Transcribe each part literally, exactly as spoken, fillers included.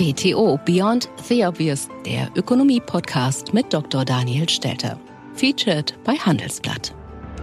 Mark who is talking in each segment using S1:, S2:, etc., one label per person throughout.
S1: B T O Beyond the Obvious, der Ökonomie-Podcast mit Doktor Daniel Stelter. Featured bei Handelsblatt.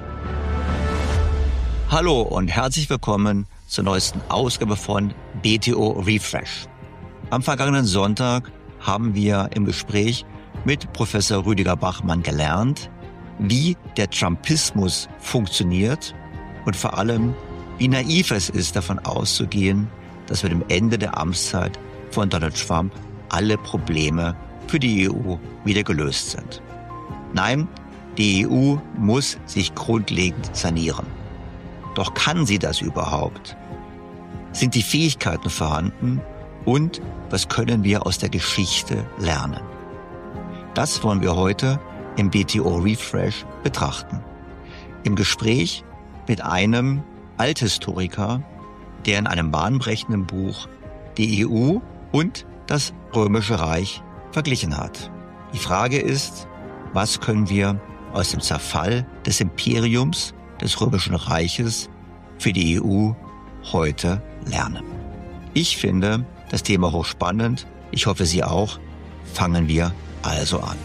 S2: Hallo und herzlich willkommen zur neuesten Ausgabe von B T O Refresh. Am vergangenen Sonntag haben wir im Gespräch mit Professor Rüdiger Bachmann gelernt, wie der Trumpismus funktioniert und vor allem, wie naiv es ist, davon auszugehen, dass mit dem Ende der Amtszeit von Donald Trump alle Probleme für die E U wieder gelöst sind. Nein, die E U muss sich grundlegend sanieren. Doch kann sie das überhaupt? Sind die Fähigkeiten vorhanden? Und was können wir aus der Geschichte lernen? Das wollen wir heute im B T O Refresh betrachten. Im Gespräch mit einem Althistoriker, der in einem bahnbrechenden Buch die E U und das Römische Reich verglichen hat. Die Frage ist, was können wir aus dem Zerfall des Imperiums des Römischen Reiches für die E U heute lernen? Ich finde das Thema hochspannend. Ich hoffe, Sie auch. Fangen wir also an.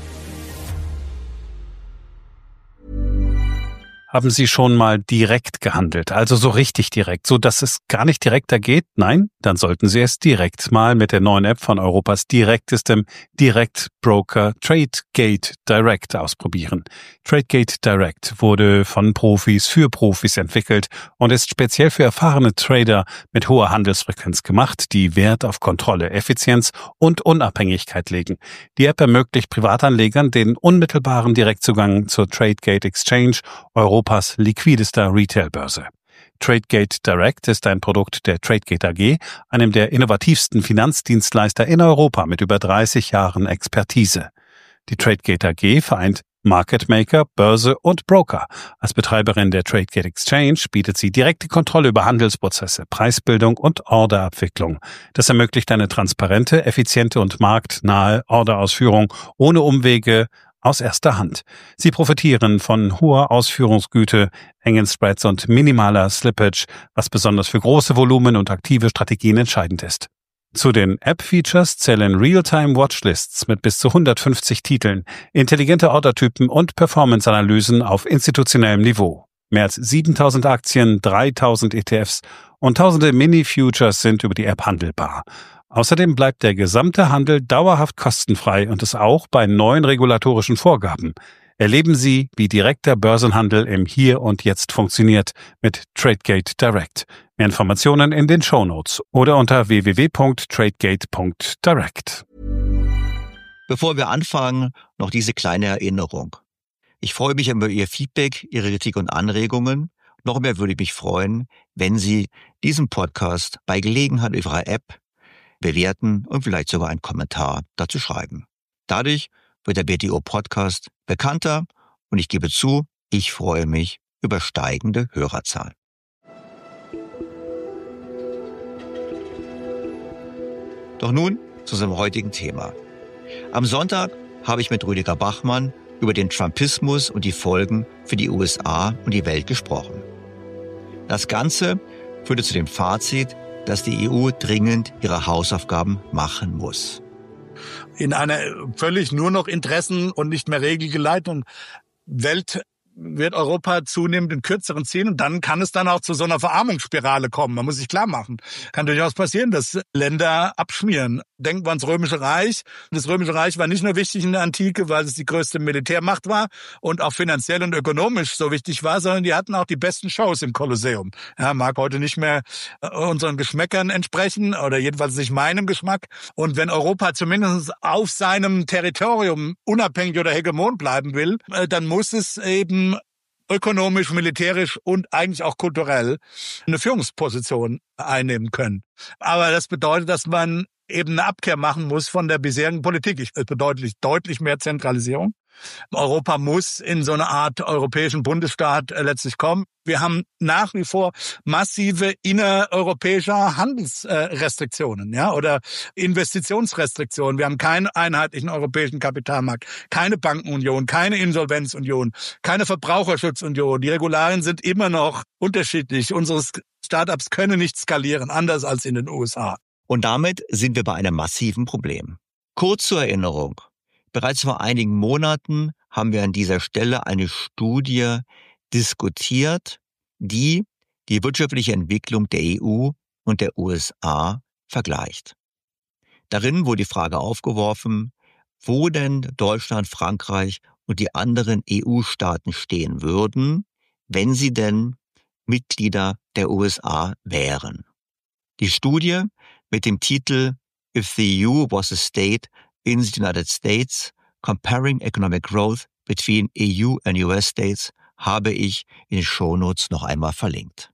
S3: Haben Sie schon mal direkt gehandelt, also so richtig direkt, so dass es gar nicht direkter geht? Nein? Dann sollten Sie es direkt mal mit der neuen App von Europas direktestem Direktbroker TradeGate Direct ausprobieren. TradeGate Direct wurde von Profis für Profis entwickelt und ist speziell für erfahrene Trader mit hoher Handelsfrequenz gemacht, die Wert auf Kontrolle, Effizienz und Unabhängigkeit legen. Die App ermöglicht Privatanlegern den unmittelbaren Direktzugang zur TradeGate Exchange, Europas liquidester Retailbörse. TradeGate Direct ist ein Produkt der TradeGate A G, einem der innovativsten Finanzdienstleister in Europa mit über dreißig Jahren Expertise. Die TradeGate A G vereint Market Maker, Börse und Broker. Als Betreiberin der TradeGate Exchange bietet sie direkte Kontrolle über Handelsprozesse, Preisbildung und Orderabwicklung. Das ermöglicht eine transparente, effiziente und marktnahe Orderausführung ohne Umwege aus erster Hand. Sie profitieren von hoher Ausführungsgüte, engen Spreads und minimaler Slippage, was besonders für große Volumen und aktive Strategien entscheidend ist. Zu den App-Features zählen Real-Time-Watchlists mit bis zu hundertfünfzig Titeln, intelligente Ordertypen und Performance-Analysen auf institutionellem Niveau. Mehr als siebentausend Aktien, dreitausend E T Fs und tausende Mini-Futures sind über die App handelbar. Außerdem bleibt der gesamte Handel dauerhaft kostenfrei und es auch bei neuen regulatorischen Vorgaben. Erleben Sie, wie direkter Börsenhandel im Hier und Jetzt funktioniert mit TradeGate Direct. Mehr Informationen in den Shownotes oder unter w w w punkt tradegate punkt direct.
S2: Bevor wir anfangen, noch diese kleine Erinnerung. Ich freue mich über Ihr Feedback, Ihre Kritik und Anregungen. Noch mehr würde ich mich freuen, wenn Sie diesen Podcast bei Gelegenheit auf Ihrer App bewerten und vielleicht sogar einen Kommentar dazu schreiben. Dadurch wird der B T O-Podcast bekannter und ich gebe zu, ich freue mich über steigende Hörerzahlen. Doch nun zu unserem heutigen Thema. Am Sonntag habe ich mit Rüdiger Bachmann über den Trumpismus und die Folgen für die U S A und die Welt gesprochen. Das Ganze führte zu dem Fazit, dass die E U dringend ihre Hausaufgaben machen muss.
S4: In einer völlig nur noch Interessen- und nicht mehr regelgeleiteten Welt wird Europa zunehmend in kürzeren ziehen und dann kann es dann auch zu so einer Verarmungsspirale kommen. Man muss sich klar machen. Kann durchaus passieren, dass Länder abschmieren. Denken wir ans Römische Reich. Das Römische Reich war nicht nur wichtig in der Antike, weil es die größte Militärmacht war und auch finanziell und ökonomisch so wichtig war, sondern die hatten auch die besten Shows im Kolosseum. Ja, mag heute nicht mehr unseren Geschmäckern entsprechen oder jedenfalls nicht meinem Geschmack. Und wenn Europa zumindest auf seinem Territorium unabhängig oder Hegemon bleiben will, dann muss es eben ökonomisch, militärisch und eigentlich auch kulturell eine Führungsposition einnehmen können. Aber das bedeutet, dass man eben eine Abkehr machen muss von der bisherigen Politik. Es bedeutet deutlich mehr Zentralisierung. Europa muss in so eine Art europäischen Bundesstaat letztlich kommen. Wir haben nach wie vor massive innereuropäische Handelsrestriktionen, ja, oder Investitionsrestriktionen. Wir haben keinen einheitlichen europäischen Kapitalmarkt, keine Bankenunion, keine Insolvenzunion, keine Verbraucherschutzunion. Die Regularien sind immer noch unterschiedlich. Unsere Startups können nicht skalieren, anders als in den U S A.
S2: Und damit sind wir bei einem massiven Problem. Kurz zur Erinnerung. Bereits vor einigen Monaten haben wir an dieser Stelle eine Studie diskutiert, die die wirtschaftliche Entwicklung der E U und der U S A vergleicht. Darin wurde die Frage aufgeworfen, wo denn Deutschland, Frankreich und die anderen E U-Staaten stehen würden, wenn sie denn Mitglieder der U S A wären. Die Studie mit dem Titel If the E U was a state in the United States, comparing economic growth between E U and U S states, habe ich in den Shownotes noch einmal verlinkt.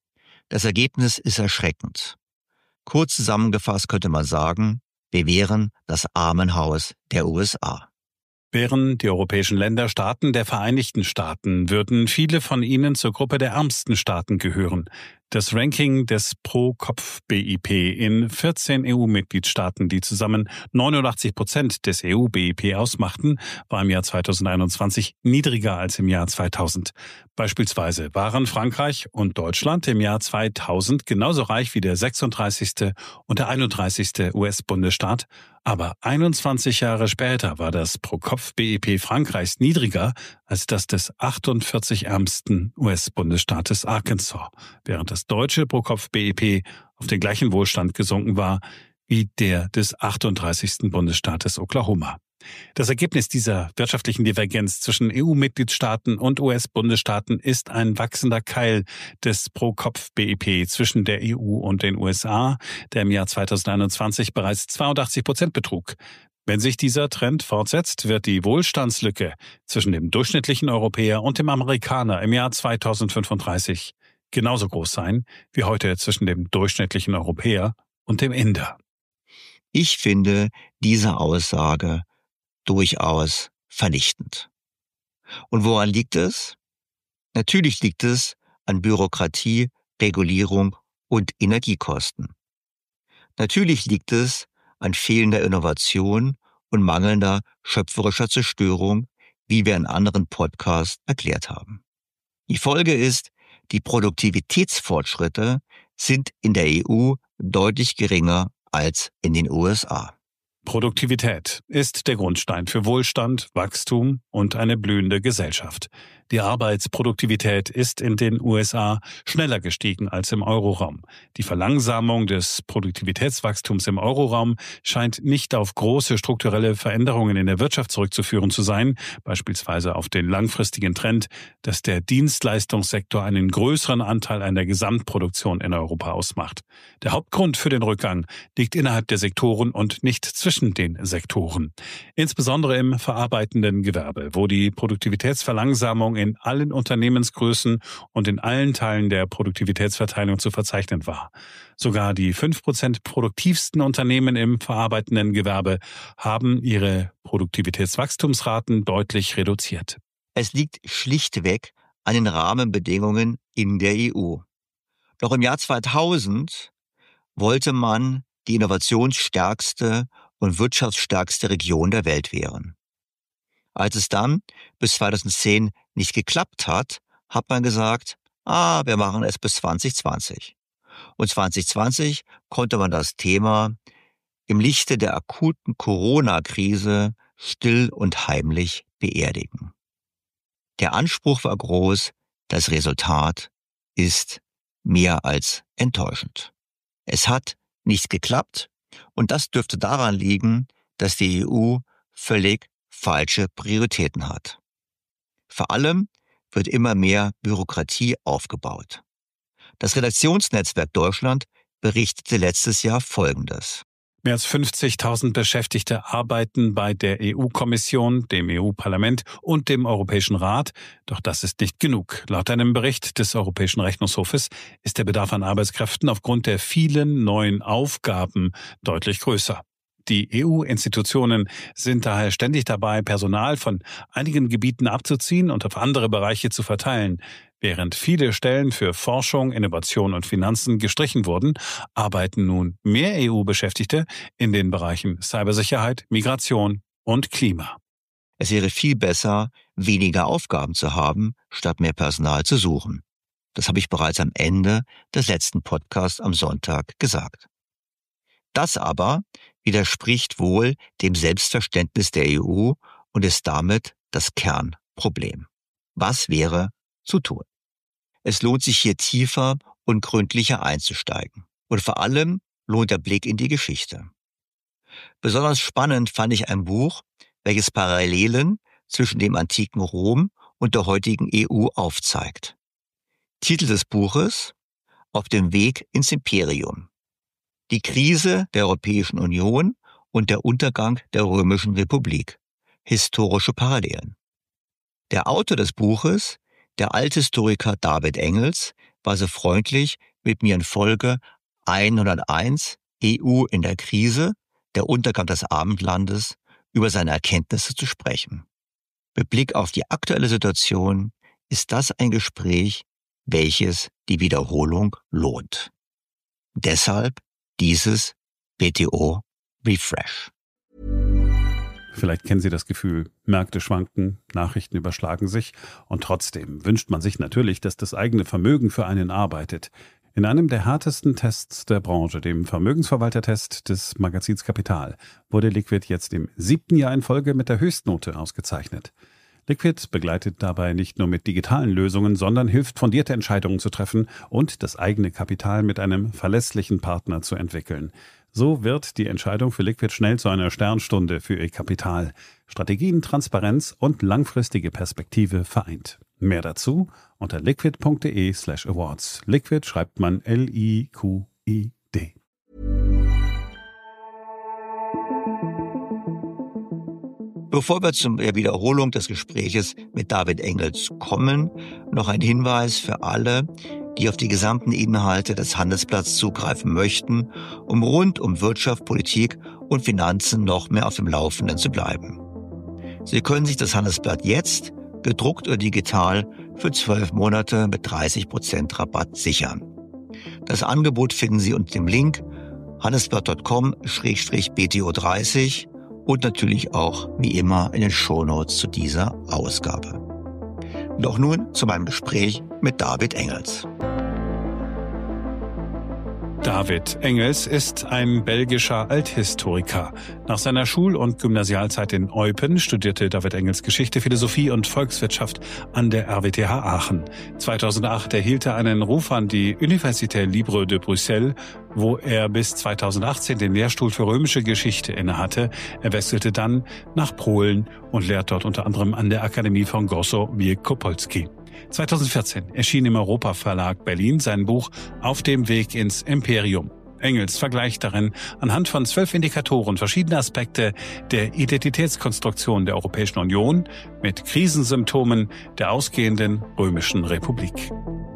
S2: Das Ergebnis ist erschreckend. Kurz zusammengefasst könnte man sagen, wir wären das Armenhaus der U S A.
S3: Wären die europäischen Länder Staaten der Vereinigten Staaten, würden viele von ihnen zur Gruppe der ärmsten Staaten gehören. Das Ranking des Pro-Kopf-B I P in vierzehn E U-Mitgliedstaaten, die zusammen neunundachtzig Prozent des E U-B I P ausmachten, war im Jahr zweitausendeinundzwanzig niedriger als im Jahr zweitausend. Beispielsweise waren Frankreich und Deutschland im Jahr zweitausend genauso reich wie der sechsunddreißigste und der einunddreißigste U S-Bundesstaat, aber einundzwanzig Jahre später war das Pro-Kopf-B I P Frankreichs niedriger als das des achtundvierzig ärmsten U S-Bundesstaates Arkansas, während das deutsche Pro-Kopf-B I P auf den gleichen Wohlstand gesunken war wie der des achtunddreißigsten Bundesstaates Oklahoma. Das Ergebnis dieser wirtschaftlichen Divergenz zwischen E U-Mitgliedstaaten und U S-Bundesstaaten ist ein wachsender Keil des Pro-Kopf-B I P zwischen der E U und den U S A, der im Jahr zweitausendeinundzwanzig bereits zweiundachtzig Prozent betrug. Wenn sich dieser Trend fortsetzt, wird die Wohlstandslücke zwischen dem durchschnittlichen Europäer und dem Amerikaner im Jahr zweitausendfünfunddreißig genauso groß sein wie heute zwischen dem durchschnittlichen Europäer und dem Inder.
S2: Ich finde diese Aussage durchaus vernichtend. Und woran liegt es? Natürlich liegt es an Bürokratie, Regulierung und Energiekosten. Natürlich liegt es an fehlender Innovation und mangelnder schöpferischer Zerstörung, wie wir in anderen Podcasts erklärt haben. Die Folge ist, die Produktivitätsfortschritte sind in der E U deutlich geringer als in den U S A.
S3: Produktivität ist der Grundstein für Wohlstand, Wachstum und eine blühende Gesellschaft. Die Arbeitsproduktivität ist in den U S A schneller gestiegen als im Euroraum. Die Verlangsamung des Produktivitätswachstums im Euroraum scheint nicht auf große strukturelle Veränderungen in der Wirtschaft zurückzuführen zu sein, beispielsweise auf den langfristigen Trend, dass der Dienstleistungssektor einen größeren Anteil an der Gesamtproduktion in Europa ausmacht. Der Hauptgrund für den Rückgang liegt innerhalb der Sektoren und nicht zwischen den Sektoren. Insbesondere im verarbeitenden Gewerbe, wo die Produktivitätsverlangsamung in allen Unternehmensgrößen und in allen Teilen der Produktivitätsverteilung zu verzeichnen war. Sogar die fünf Prozent produktivsten Unternehmen im verarbeitenden Gewerbe haben ihre Produktivitätswachstumsraten deutlich reduziert.
S2: Es liegt schlichtweg an den Rahmenbedingungen in der E U. Noch im Jahr zweitausend wollte man die innovationsstärkste und wirtschaftsstärkste Region der Welt werden. Als es dann bis zweitausendzehn nicht geklappt hat, hat man gesagt, ah, wir machen es bis zwanzig zwanzig. Und zwanzig zwanzig konnte man das Thema im Lichte der akuten Corona-Krise still und heimlich beerdigen. Der Anspruch war groß, das Resultat ist mehr als enttäuschend. Es hat nicht geklappt und das dürfte daran liegen, dass die E U völlig falsche Prioritäten hat. Vor allem wird immer mehr Bürokratie aufgebaut. Das Redaktionsnetzwerk Deutschland berichtete letztes Jahr Folgendes.
S3: Mehr als fünfzigtausend Beschäftigte arbeiten bei der E U-Kommission, dem E U-Parlament und dem Europäischen Rat. Doch das ist nicht genug. Laut einem Bericht des Europäischen Rechnungshofes ist der Bedarf an Arbeitskräften aufgrund der vielen neuen Aufgaben deutlich größer. Die E U-Institutionen sind daher ständig dabei, Personal von einigen Gebieten abzuziehen und auf andere Bereiche zu verteilen. Während viele Stellen für Forschung, Innovation und Finanzen gestrichen wurden, arbeiten nun mehr E U-Beschäftigte in den Bereichen Cybersicherheit, Migration und Klima.
S2: Es wäre viel besser, weniger Aufgaben zu haben, statt mehr Personal zu suchen. Das habe ich bereits am Ende des letzten Podcasts am Sonntag gesagt. Das aber widerspricht wohl dem Selbstverständnis der E U und ist damit das Kernproblem. Was wäre zu tun? Es lohnt sich hier tiefer und gründlicher einzusteigen. Und vor allem lohnt der Blick in die Geschichte. Besonders spannend fand ich ein Buch, welches Parallelen zwischen dem antiken Rom und der heutigen E U aufzeigt. Titel des Buches: Auf dem Weg ins Imperium. Die Krise der Europäischen Union und der Untergang der Römischen Republik. Historische Parallelen. Der Autor des Buches, der Althistoriker David Engels, war so freundlich, mit mir in Folge hunderteins E U in der Krise, der Untergang des Abendlandes, über seine Erkenntnisse zu sprechen. Mit Blick auf die aktuelle Situation ist das ein Gespräch, welches die Wiederholung lohnt. Deshalb dieses B T O Refresh.
S3: Vielleicht kennen Sie das Gefühl, Märkte schwanken, Nachrichten überschlagen sich und trotzdem wünscht man sich natürlich, dass das eigene Vermögen für einen arbeitet. In einem der härtesten Tests der Branche, dem Vermögensverwaltertest des Magazins Kapital, wurde Liquid jetzt im siebten Jahr in Folge mit der Höchstnote ausgezeichnet. Liquid begleitet dabei nicht nur mit digitalen Lösungen, sondern hilft, fundierte Entscheidungen zu treffen und das eigene Kapital mit einem verlässlichen Partner zu entwickeln. So wird die Entscheidung für Liquid schnell zu einer Sternstunde für ihr Kapital. Strategien, Transparenz und langfristige Perspektive vereint. Mehr dazu unter liquid.de slash awards. Liquid schreibt man L I Q I D.
S2: Bevor wir zur Wiederholung des Gespräches mit David Engels kommen, noch ein Hinweis für alle, die auf die gesamten Inhalte des Handelsblatts zugreifen möchten, um rund um Wirtschaft, Politik und Finanzen noch mehr auf dem Laufenden zu bleiben. Sie können sich das Handelsblatt jetzt, gedruckt oder digital, für zwölf Monate mit dreißig Prozent Rabatt sichern. Das Angebot finden Sie unter dem Link handelsblatt punkt com slash B T O dreißig und natürlich auch wie immer in den Shownotes zu dieser Ausgabe. Doch nun zu meinem Gespräch mit David Engels.
S3: David Engels ist ein belgischer Althistoriker. Nach seiner Schul- und Gymnasialzeit in Eupen studierte David Engels Geschichte, Philosophie und Volkswirtschaft an der R W T H Aachen. zweitausendacht erhielt er einen Ruf an die Université Libre de Bruxelles, wo er bis zweitausendachtzehn den Lehrstuhl für römische Geschichte innehatte. Er wechselte dann nach Polen und lehrt dort unter anderem an der Akademie von Gorzów Wielkopolski. zweitausendvierzehn erschien im Europa Verlag Berlin sein Buch Auf dem Weg ins Imperium. Engels vergleicht darin anhand von zwölf Indikatoren verschiedene Aspekte der Identitätskonstruktion der Europäischen Union mit Krisensymptomen der ausgehenden Römischen Republik.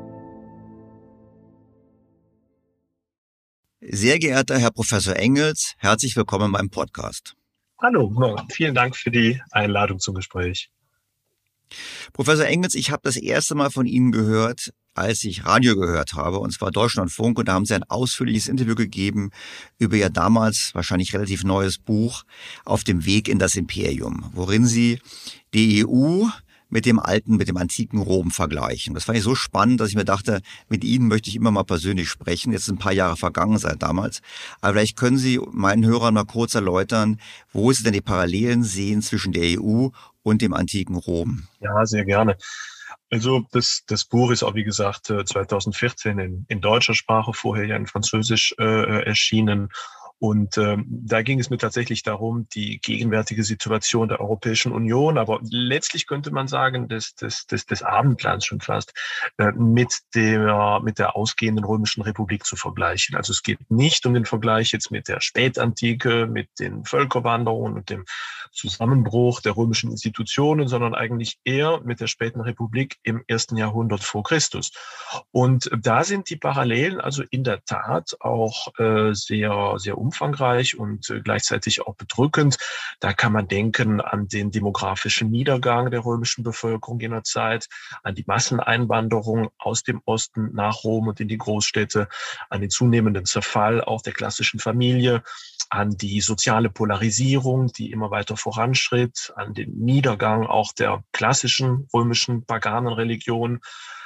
S2: Sehr geehrter Herr Professor Engels, herzlich willkommen beim Podcast.
S5: Hallo, vielen Dank für die Einladung zum Gespräch.
S2: Professor Engels, ich habe das erste Mal von Ihnen gehört, als ich Radio gehört habe, und zwar Deutschlandfunk, und da haben Sie ein ausführliches Interview gegeben über Ihr damals wahrscheinlich relativ neues Buch Auf dem Weg in das Imperium, worin Sie die E U mit dem alten, mit dem antiken Rom vergleichen. Das fand ich so spannend, dass ich mir dachte, mit Ihnen möchte ich immer mal persönlich sprechen. Jetzt sind ein paar Jahre vergangen seit damals. Aber vielleicht können Sie meinen Hörern mal kurz erläutern, wo Sie denn die Parallelen sehen zwischen der E U und dem antiken Rom.
S5: Ja, sehr gerne. Also das, das Buch ist auch, wie gesagt, zweitausendvierzehn in, in deutscher Sprache, vorher ja in Französisch äh, erschienen. Und ähm, da ging es mir tatsächlich darum, die gegenwärtige Situation der Europäischen Union, aber letztlich könnte man sagen, des, des, des, des Abendlands schon fast, äh, mit der, mit der ausgehenden Römischen Republik zu vergleichen. Also es geht nicht um den Vergleich jetzt mit der Spätantike, mit den Völkerwanderungen und dem Zusammenbruch der römischen Institutionen, sondern eigentlich eher mit der späten Republik im ersten Jahrhundert vor Christus. Und da sind die Parallelen also in der Tat auch äh, sehr, sehr umfangreich und äh, gleichzeitig auch bedrückend. Da kann man denken an den demografischen Niedergang der römischen Bevölkerung jener Zeit, an die Masseneinwanderung aus dem Osten nach Rom und in die Großstädte, an den zunehmenden Zerfall auch der klassischen Familie, an die soziale Polarisierung, die immer weiter voranschritt, an den Niedergang auch der klassischen römischen paganen Religion,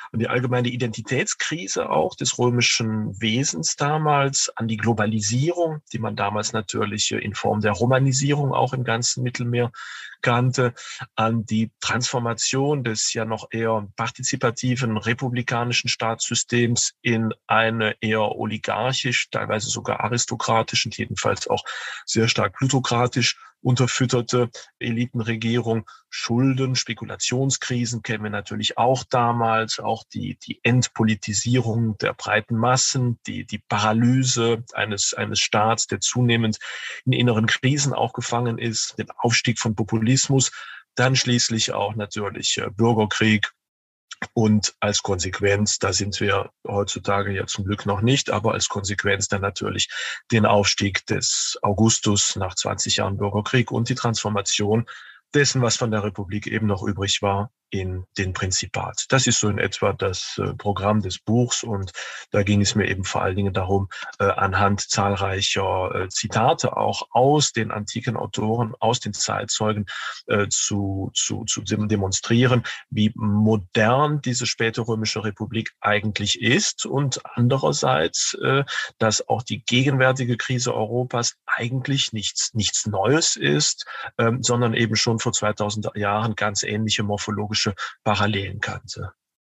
S5: an die allgemeine Identitätskrise auch des römischen Wesens damals, an die Globalisierung, die man damals natürlich in Form der Romanisierung auch im ganzen Mittelmeer kannte, an die Transformation des ja noch eher partizipativen republikanischen Staatssystems in eine eher oligarchisch, teilweise sogar aristokratisch und jedenfalls auch sehr stark plutokratisch unterfütterte Elitenregierung. Schulden, Spekulationskrisen kennen wir natürlich auch damals, auch die, die Entpolitisierung der breiten Massen, die, die Paralyse eines, eines Staats, der zunehmend in inneren Krisen auch gefangen ist, den Aufstieg von Populismus, dann schließlich auch natürlich Bürgerkrieg. Und als Konsequenz, da sind wir heutzutage ja zum Glück noch nicht, aber als Konsequenz dann natürlich den Aufstieg des Augustus nach zwanzig Jahren Bürgerkrieg und die Transformation dessen, was von der Republik eben noch übrig war, in den Prinzipat. Das ist so in etwa das äh, Programm des Buchs und da ging es mir eben vor allen Dingen darum, äh, anhand zahlreicher äh, Zitate auch aus den antiken Autoren, aus den Zeitzeugen äh, zu, zu, zu demonstrieren, wie modern diese späte römische Republik eigentlich ist und andererseits, äh, dass auch die gegenwärtige Krise Europas eigentlich nichts, nichts Neues ist, äh, sondern eben schon vor zweitausend Jahren ganz ähnliche morphologische Parallelen kannte.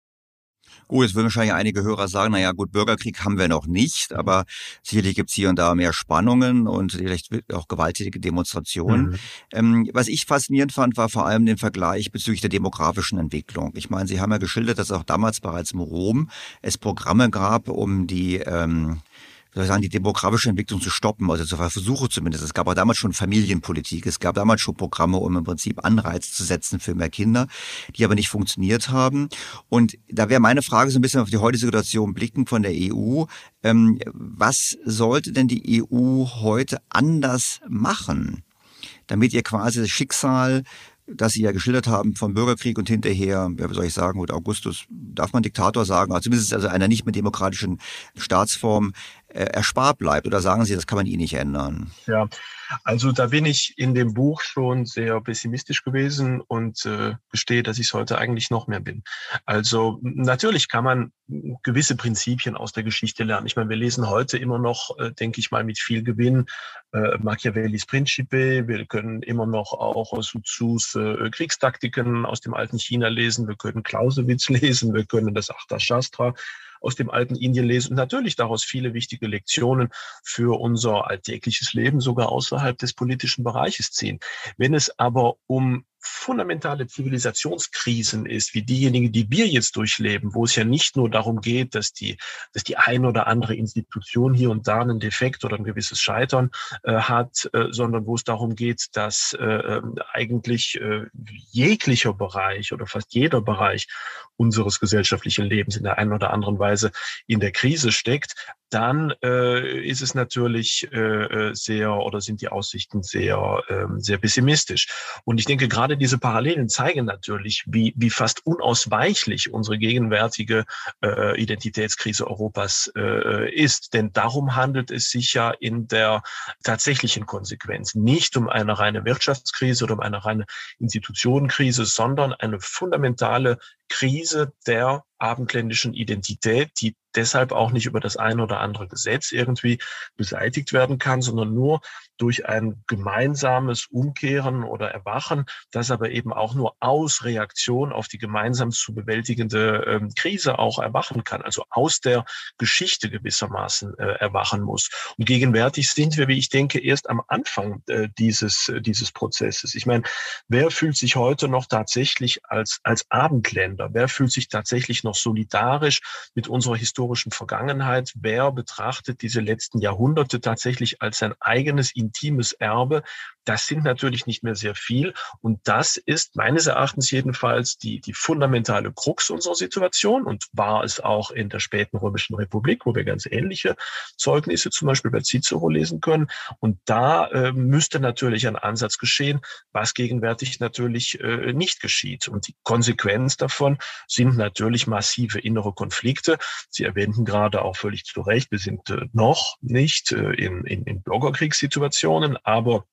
S2: Gut, jetzt würden wahrscheinlich einige Hörer sagen, naja gut, Bürgerkrieg haben wir noch nicht, aber sicherlich gibt es hier und da mehr Spannungen und vielleicht auch gewalttätige Demonstrationen. Mhm. Ähm, was ich faszinierend fand, war vor allem den Vergleich bezüglich der demografischen Entwicklung. Ich meine, Sie haben ja geschildert, dass auch damals bereits in Rom es Programme gab, um die ähm, soll ich sagen, die demografische Entwicklung zu stoppen, also zu Versuche zumindest. Es gab auch damals schon Familienpolitik, es gab damals schon Programme, um im Prinzip Anreize zu setzen für mehr Kinder, die aber nicht funktioniert haben. Und da wäre meine Frage so ein bisschen auf die heutige Situation blicken von der E U. Ähm, was sollte denn die E U heute anders machen, damit ihr quasi das Schicksal, das Sie ja geschildert haben, vom Bürgerkrieg und hinterher, wie soll ich sagen, gut, Augustus, darf man Diktator sagen, also zumindest also einer nicht mehr demokratischen Staatsform äh, erspart bleibt? Oder sagen Sie, das kann man eh nicht ändern?
S5: Ja, also da bin ich in dem Buch schon sehr pessimistisch gewesen und äh, gestehe, dass ich es heute eigentlich noch mehr bin. Also natürlich kann man gewisse Prinzipien aus der Geschichte lernen. Ich meine, wir lesen heute immer noch, äh, denke ich mal, mit viel Gewinn äh, Machiavellis Principe. Wir können immer noch auch Sun Tzus äh, Kriegstaktiken aus dem alten China lesen. Wir können Clausewitz lesen. Wir können das Arthashastra aus dem alten Indien lesen und natürlich daraus viele wichtige Lektionen für unser alltägliches Leben sogar außerhalb des politischen Bereiches ziehen. Wenn es aber um fundamentale Zivilisationskrisen ist, wie diejenigen, die wir jetzt durchleben, wo es ja nicht nur darum geht, dass die, dass die eine oder andere Institution hier und da einen Defekt oder ein gewisses Scheitern äh, hat, äh, sondern wo es darum geht, dass äh, eigentlich äh, jeglicher Bereich oder fast jeder Bereich unseres gesellschaftlichen Lebens in der einen oder anderen Weise in der Krise steckt, dann äh, ist es natürlich äh, sehr oder sind die Aussichten sehr, äh, sehr pessimistisch. Und ich denke, gerade diese Parallelen zeigen natürlich, wie, wie fast unausweichlich unsere gegenwärtige äh, Identitätskrise Europas äh, ist. Denn darum handelt es sich ja in der tatsächlichen Konsequenz nicht um eine reine Wirtschaftskrise oder um eine reine Institutionenkrise, sondern eine fundamentale Krise der abendländischen Identität, die deshalb auch nicht über das eine oder andere Gesetz irgendwie beseitigt werden kann, sondern nur durch ein gemeinsames Umkehren oder Erwachen, das aber eben auch nur aus Reaktion auf die gemeinsam zu bewältigende ähm, Krise auch erwachen kann, also aus der Geschichte gewissermaßen äh, erwachen muss. Und gegenwärtig sind wir, wie ich denke, erst am Anfang äh, dieses, äh, dieses Prozesses. Ich meine, wer fühlt sich heute noch tatsächlich als, als Abendländer? Wer fühlt sich tatsächlich noch solidarisch mit unserer historischen Vergangenheit? Wer betrachtet diese letzten Jahrhunderte tatsächlich als sein eigenes intimes Erbe? Das sind natürlich nicht mehr sehr viel. Und das ist meines Erachtens jedenfalls die, die fundamentale Krux unserer Situation und war es auch in der späten Römischen Republik, wo wir ganz ähnliche Zeugnisse zum Beispiel bei Cicero lesen können. Und da äh, müsste natürlich ein Ansatz geschehen, was gegenwärtig natürlich äh, nicht geschieht. Und die Konsequenz davon sind natürlich massive innere Konflikte. Sie erwähnten gerade auch völlig zu Recht, wir sind äh, noch nicht äh, in, in, in Bürgerkriegssituationen, aber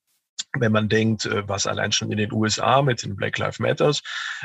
S5: Wenn man denkt, was allein schon in den U S A mit den Black Lives Matters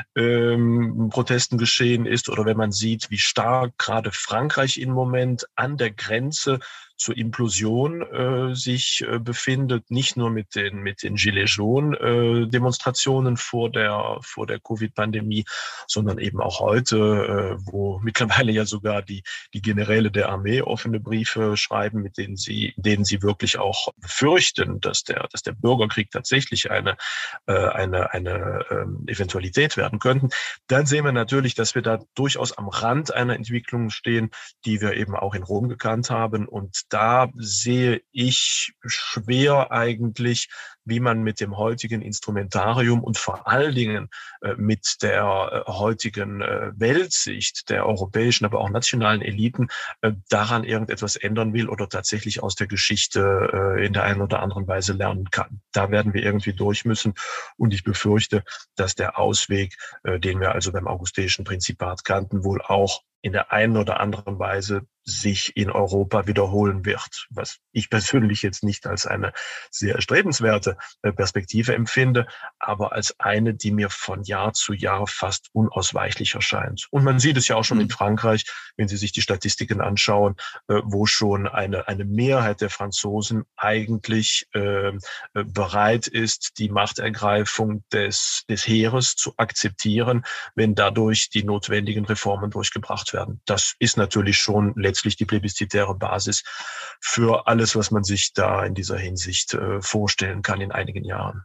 S5: ähm, Protesten geschehen ist, oder wenn man sieht, wie stark gerade Frankreich im Moment an der Grenze zur Implosion äh, sich äh, befindet, nicht nur mit den mit den Gilets jaunes äh, Demonstrationen vor der vor der Covid-Pandemie, sondern eben auch heute, äh, wo mittlerweile ja sogar die die Generäle der Armee offene Briefe schreiben, mit denen sie denen sie wirklich auch befürchten, dass der dass der Bürgerkrieg tatsächlich eine äh, eine eine äh, Eventualität werden könnten. Dann sehen wir natürlich, dass wir da durchaus am Rand einer Entwicklung stehen, die wir eben auch in Rom gekannt haben. Und da sehe ich schwer eigentlich, wie man mit dem heutigen Instrumentarium und vor allen Dingen äh, mit der äh, heutigen äh, Weltsicht der europäischen, aber auch nationalen Eliten äh, daran irgendetwas ändern will oder tatsächlich aus der Geschichte äh, in der einen oder anderen Weise lernen kann. Da werden wir irgendwie durch müssen. Und ich befürchte, dass der Ausweg, äh, den wir also beim Augusteischen Prinzipat kannten, wohl auch in der einen oder anderen Weise sich in Europa wiederholen wird, was ich persönlich jetzt nicht als eine sehr erstrebenswerte Perspektive empfinde, aber als eine, die mir von Jahr zu Jahr fast unausweichlich erscheint. Und man sieht es ja auch schon in Frankreich, wenn Sie sich die Statistiken anschauen, wo schon eine, eine Mehrheit der Franzosen eigentlich äh, bereit ist, die Machtergreifung des, des Heeres zu akzeptieren, wenn dadurch die notwendigen Reformen durchgebracht werden. Das ist natürlich schon letztlich die plebiszitäre Basis für alles, was man sich da in dieser Hinsicht äh, vorstellen kann in einigen Jahren.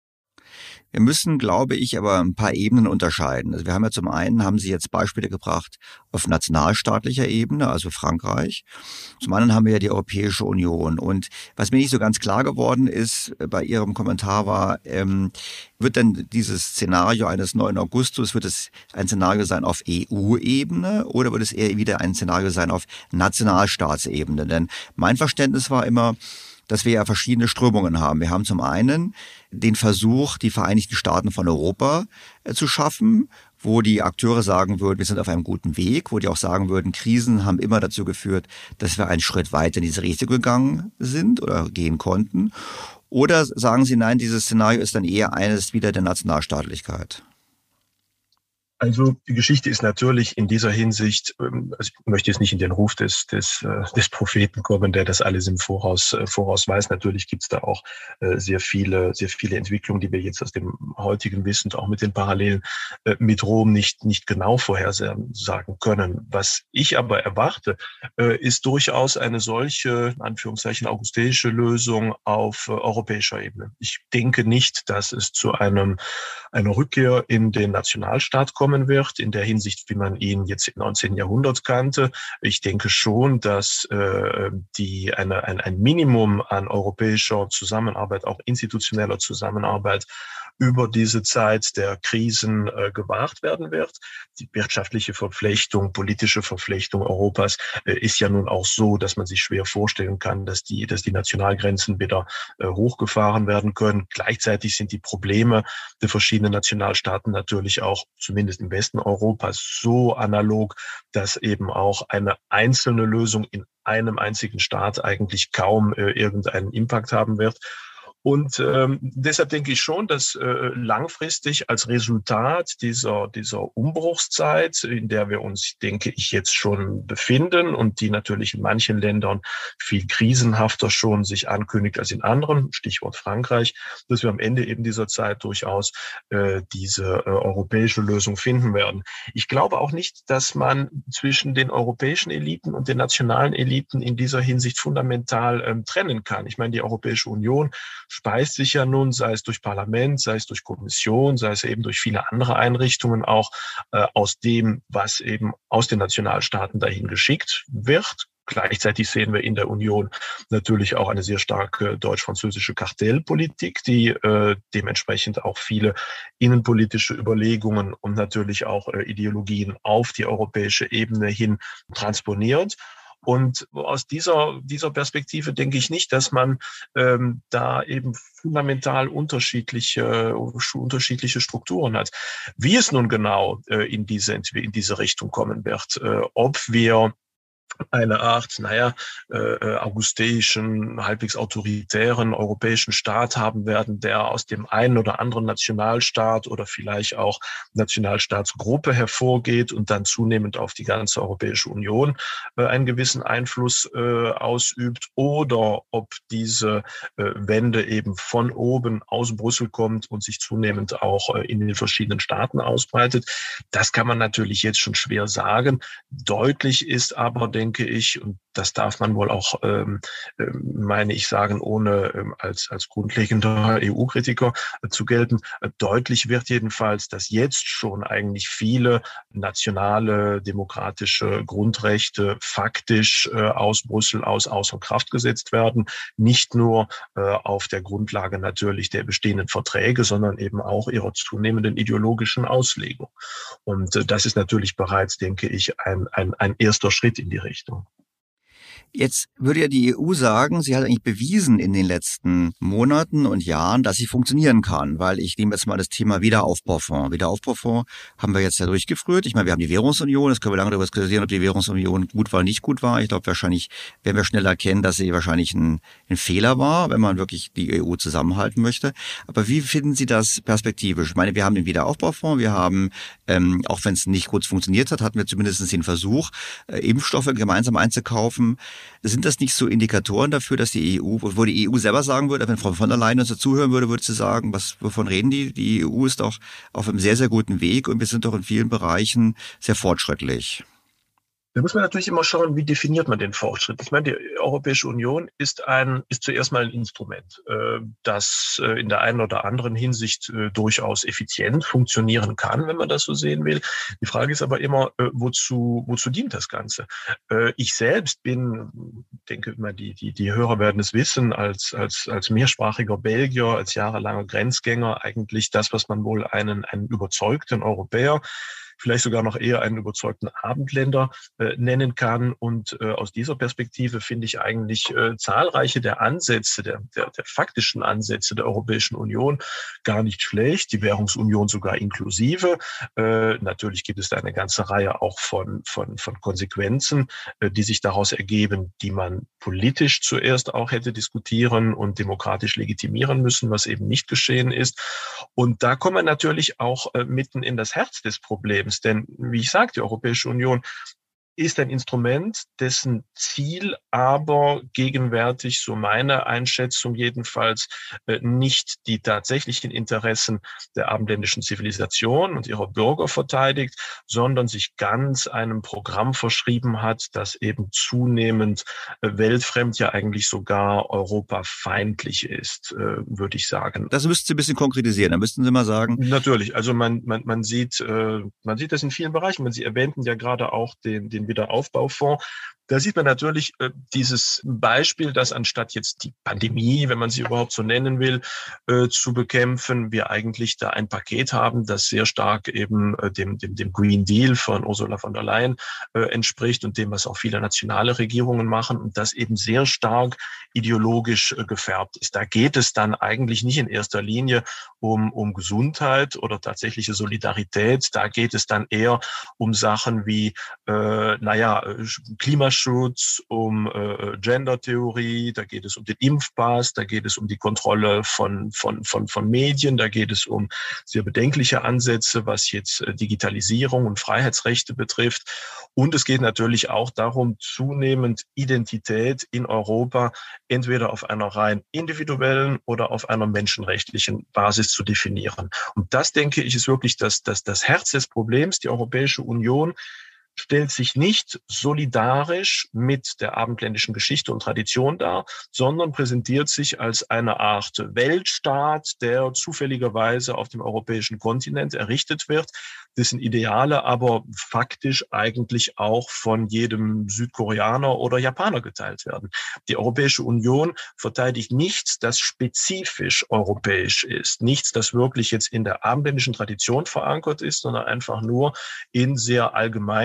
S2: Wir müssen, glaube ich, aber ein paar Ebenen unterscheiden. Also wir haben ja zum einen, haben Sie jetzt Beispiele gebracht auf nationalstaatlicher Ebene, also Frankreich. Zum anderen haben wir ja die Europäische Union. Und was mir nicht so ganz klar geworden ist bei Ihrem Kommentar war, ähm, wird denn dieses Szenario eines neuen Augustus, wird es ein Szenario sein auf E U-Ebene oder wird es eher wieder ein Szenario sein auf Nationalstaatsebene? Denn mein Verständnis war immer, dass wir ja verschiedene Strömungen haben. Wir haben zum einen den Versuch, die Vereinigten Staaten von Europa äh, zu schaffen, wo die Akteure sagen würden, wir sind auf einem guten Weg, wo die auch sagen würden, Krisen haben immer dazu geführt, dass wir einen Schritt weiter in diese Richtung gegangen sind oder gehen konnten. Oder sagen Sie, nein, dieses Szenario ist dann eher eines wieder der Nationalstaatlichkeit?
S5: Also die Geschichte ist natürlich in dieser Hinsicht, also ich möchte jetzt nicht in den Ruf des des des Propheten kommen, der das alles im Voraus voraus weiß. Natürlich gibt es da auch sehr viele sehr viele Entwicklungen, die wir jetzt aus dem heutigen Wissen, auch mit den Parallelen mit Rom nicht nicht genau vorhersagen können. Was ich aber erwarte, ist durchaus eine solche, in Anführungszeichen, augusteische Lösung auf europäischer Ebene. Ich denke nicht, dass es zu einem einer Rückkehr in den Nationalstaat kommen wird, in der Hinsicht, wie man ihn jetzt im neunzehnten Jahrhundert kannte. Ich denke schon, dass äh, die eine, ein, ein Minimum an europäischer Zusammenarbeit, auch institutioneller Zusammenarbeit, über diese Zeit der Krisen äh, gewahrt werden wird. Die wirtschaftliche Verflechtung, politische Verflechtung Europas äh, ist ja nun auch so, dass man sich schwer vorstellen kann, dass die, dass die Nationalgrenzen wieder äh, hochgefahren werden können. Gleichzeitig sind die Probleme der verschiedenen Nationalstaaten natürlich auch, zumindest im Westen Europas, so analog, dass eben auch eine einzelne Lösung in einem einzigen Staat eigentlich kaum äh, irgendeinen Impact haben wird. Und ähm, deshalb denke ich schon, dass äh, langfristig als Resultat dieser dieser Umbruchszeit, in der wir uns, denke ich, jetzt schon befinden und die natürlich in manchen Ländern viel krisenhafter schon sich ankündigt als in anderen, Stichwort Frankreich, dass wir am Ende eben dieser Zeit durchaus äh, diese äh, europäische Lösung finden werden. Ich glaube auch nicht, dass man zwischen den europäischen Eliten und den nationalen Eliten in dieser Hinsicht fundamental ähm, trennen kann. Ich meine, die Europäische Union speist sich ja nun, sei es durch Parlament, sei es durch Kommission, sei es eben durch viele andere Einrichtungen auch äh, aus dem, was eben aus den Nationalstaaten dahin geschickt wird. Gleichzeitig sehen wir in der Union natürlich auch eine sehr starke deutsch-französische Kartellpolitik, die äh, dementsprechend auch viele innenpolitische Überlegungen und natürlich auch äh, Ideologien auf die europäische Ebene hin transponiert. Und aus dieser, dieser Perspektive denke ich nicht, dass man ähm, da eben fundamental unterschiedliche, unterschiedliche Strukturen hat. Wie es nun genau äh, in diese, in diese Richtung kommen wird, äh, ob wir eine Art, naja, äh, augusteischen, halbwegs autoritären europäischen Staat haben werden, der aus dem einen oder anderen Nationalstaat oder vielleicht auch Nationalstaatsgruppe hervorgeht und dann zunehmend auf die ganze Europäische Union äh, einen gewissen Einfluss äh, ausübt, oder ob diese äh, Wende eben von oben aus Brüssel kommt und sich zunehmend auch äh, in den verschiedenen Staaten ausbreitet. Das kann man natürlich jetzt schon schwer sagen. Deutlich ist aber, denke ich, und das darf man wohl auch, ähm, meine ich, sagen, ohne ähm, als, als grundlegender E U-Kritiker äh, zu gelten, äh, deutlich wird jedenfalls, dass jetzt schon eigentlich viele nationale demokratische Grundrechte faktisch äh, aus Brüssel aus außer Kraft gesetzt werden. Nicht nur äh, auf der Grundlage natürlich der bestehenden Verträge, sondern eben auch ihrer zunehmenden ideologischen Auslegung. Und äh, das ist natürlich bereits, denke ich, ein, ein, ein erster Schritt in die Richtung.
S2: Jetzt würde ja die E U sagen, sie hat eigentlich bewiesen in den letzten Monaten und Jahren, dass sie funktionieren kann, weil ich nehme jetzt mal das Thema Wiederaufbaufonds. Wiederaufbaufonds haben wir jetzt ja durchgeführt. Ich meine, wir haben die Währungsunion, das können wir lange darüber diskutieren, ob die Währungsunion gut war oder nicht gut war. Ich glaube, wahrscheinlich werden wir schnell erkennen, dass sie wahrscheinlich ein, ein Fehler war, wenn man wirklich die E U zusammenhalten möchte. Aber wie finden Sie das perspektivisch? Ich meine, wir haben den Wiederaufbaufonds, wir haben, ähm, auch wenn es nicht gut funktioniert hat, hatten wir zumindest den Versuch, äh, Impfstoffe gemeinsam einzukaufen. Sind das nicht so Indikatoren dafür, dass die E U, wo die E U selber sagen würde, wenn Frau von der Leyen uns dazuhören würde, würde sie sagen, was, wovon reden die? Die E U ist doch auf einem sehr, sehr guten Weg und wir sind doch in vielen Bereichen sehr fortschrittlich.
S5: Da muss man natürlich immer schauen, wie definiert man den Fortschritt. Ich meine, die Europäische Union ist ein, ist zuerst mal ein Instrument, das in der einen oder anderen Hinsicht durchaus effizient funktionieren kann, wenn man das so sehen will. Die Frage ist aber immer, wozu, wozu dient das Ganze? Ich selbst bin, denke immer, die, die, die Hörer werden es wissen, als, als, als mehrsprachiger Belgier, als jahrelanger Grenzgänger eigentlich das, was man wohl einen, einen überzeugten Europäer, vielleicht sogar noch eher einen überzeugten Abendländer äh, nennen kann. Und äh, aus dieser Perspektive finde ich eigentlich äh, zahlreiche der Ansätze, der, der, der faktischen Ansätze der Europäischen Union gar nicht schlecht, die Währungsunion sogar inklusive. Äh, natürlich gibt es da eine ganze Reihe auch von, von, von Konsequenzen, äh, die sich daraus ergeben, die man politisch zuerst auch hätte diskutieren und demokratisch legitimieren müssen, was eben nicht geschehen ist. Und da kommen wir natürlich auch äh, mitten in das Herz des Problems. Denn, wie ich sagte, die Europäische Union ist ein Instrument, dessen Ziel aber gegenwärtig, so meine Einschätzung jedenfalls, nicht die tatsächlichen Interessen der abendländischen Zivilisation und ihrer Bürger verteidigt, sondern sich ganz einem Programm verschrieben hat, das eben zunehmend weltfremd, ja eigentlich sogar europafeindlich ist, würde ich sagen.
S2: Das müssten Sie ein bisschen konkretisieren, da müssten Sie mal sagen.
S5: Natürlich, also man, man, man sieht, man sieht das in vielen Bereichen. Sie erwähnten ja gerade auch den, den Wiederaufbaufonds. Da sieht man natürlich äh, dieses Beispiel, dass anstatt jetzt die Pandemie, wenn man sie überhaupt so nennen will, äh, zu bekämpfen, wir eigentlich da ein Paket haben, das sehr stark eben äh, dem, dem, dem Green Deal von Ursula von der Leyen äh, entspricht und dem, was auch viele nationale Regierungen machen und das eben sehr stark ideologisch äh, gefärbt ist. Da geht es dann eigentlich nicht in erster Linie um, um Gesundheit oder tatsächliche Solidarität. Da geht es dann eher um Sachen wie, äh, naja, Klimaschutz, Schutz, um äh, Gender-Theorie, da geht es um den Impfpass, da geht es um die Kontrolle von, von, von, von Medien, da geht es um sehr bedenkliche Ansätze, was jetzt äh, Digitalisierung und Freiheitsrechte betrifft. Und es geht natürlich auch darum, zunehmend Identität in Europa entweder auf einer rein individuellen oder auf einer menschenrechtlichen Basis zu definieren. Und das, denke ich, ist wirklich das, das, das Herz des Problems. Die Europäische Union stellt sich nicht solidarisch mit der abendländischen Geschichte und Tradition dar, sondern präsentiert sich als eine Art Weltstaat, der zufälligerweise auf dem europäischen Kontinent errichtet wird, dessen Ideale aber faktisch eigentlich auch von jedem Südkoreaner oder Japaner geteilt werden. Die Europäische Union verteidigt nichts, das spezifisch europäisch ist, nichts, das wirklich jetzt in der abendländischen Tradition verankert ist, sondern einfach nur in sehr allgemeinen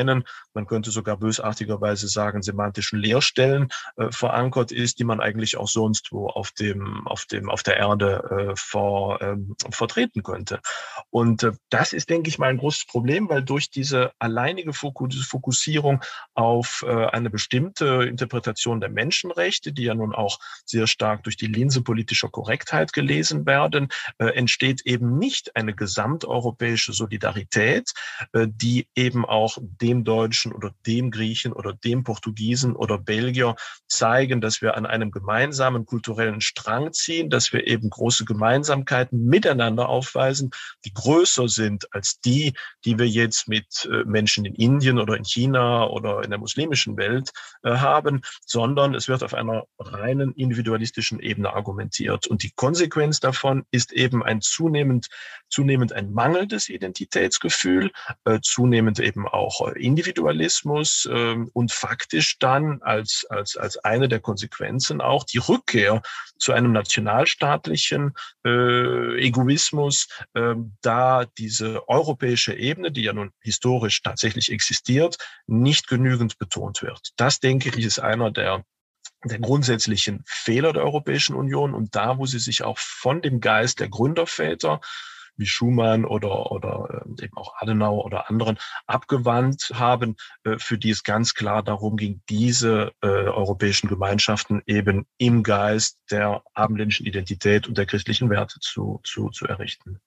S5: man könnte sogar bösartigerweise sagen, semantischen Leerstellen äh, verankert ist, die man eigentlich auch sonst wo auf dem, auf dem, auf der Erde äh, vor, ähm, vertreten könnte. Und äh, das ist, denke ich mal, ein großes Problem, weil durch diese alleinige Fokussierung auf äh, eine bestimmte Interpretation der Menschenrechte, die ja nun auch sehr stark durch die Linse politischer Korrektheit gelesen werden, äh, entsteht eben nicht eine gesamteuropäische Solidarität, äh, die eben auch dem Deutschen oder dem Griechen oder dem Portugiesen oder Belgier zeigen, dass wir an einem gemeinsamen kulturellen Strang ziehen, dass wir eben große Gemeinsamkeiten miteinander aufweisen, die größer sind als die, die wir jetzt mit äh, Menschen in Indien oder in China oder in der muslimischen Welt äh, haben, sondern es wird auf einer reinen individualistischen Ebene argumentiert. Und die Konsequenz davon ist eben ein zunehmend, zunehmend ein mangelndes Identitätsgefühl, äh, zunehmend eben auch äh, Individualismus äh, und faktisch dann als, als, als eine der Konsequenzen auch die Rückkehr zu einem nationalstaatlichen äh, Egoismus, äh, da diese europäische Ebene, die ja nun historisch tatsächlich existiert, nicht genügend betont wird. Das, denke ich, ist einer der der grundsätzlichen Fehler der Europäischen Union und da, wo sie sich auch von dem Geist der Gründerväter wie Schuman oder, oder eben auch Adenauer oder anderen abgewandt haben, für die es ganz klar darum ging, diese äh, europäischen Gemeinschaften eben im Geist der abendländischen Identität und der christlichen Werte zu, zu, zu errichten.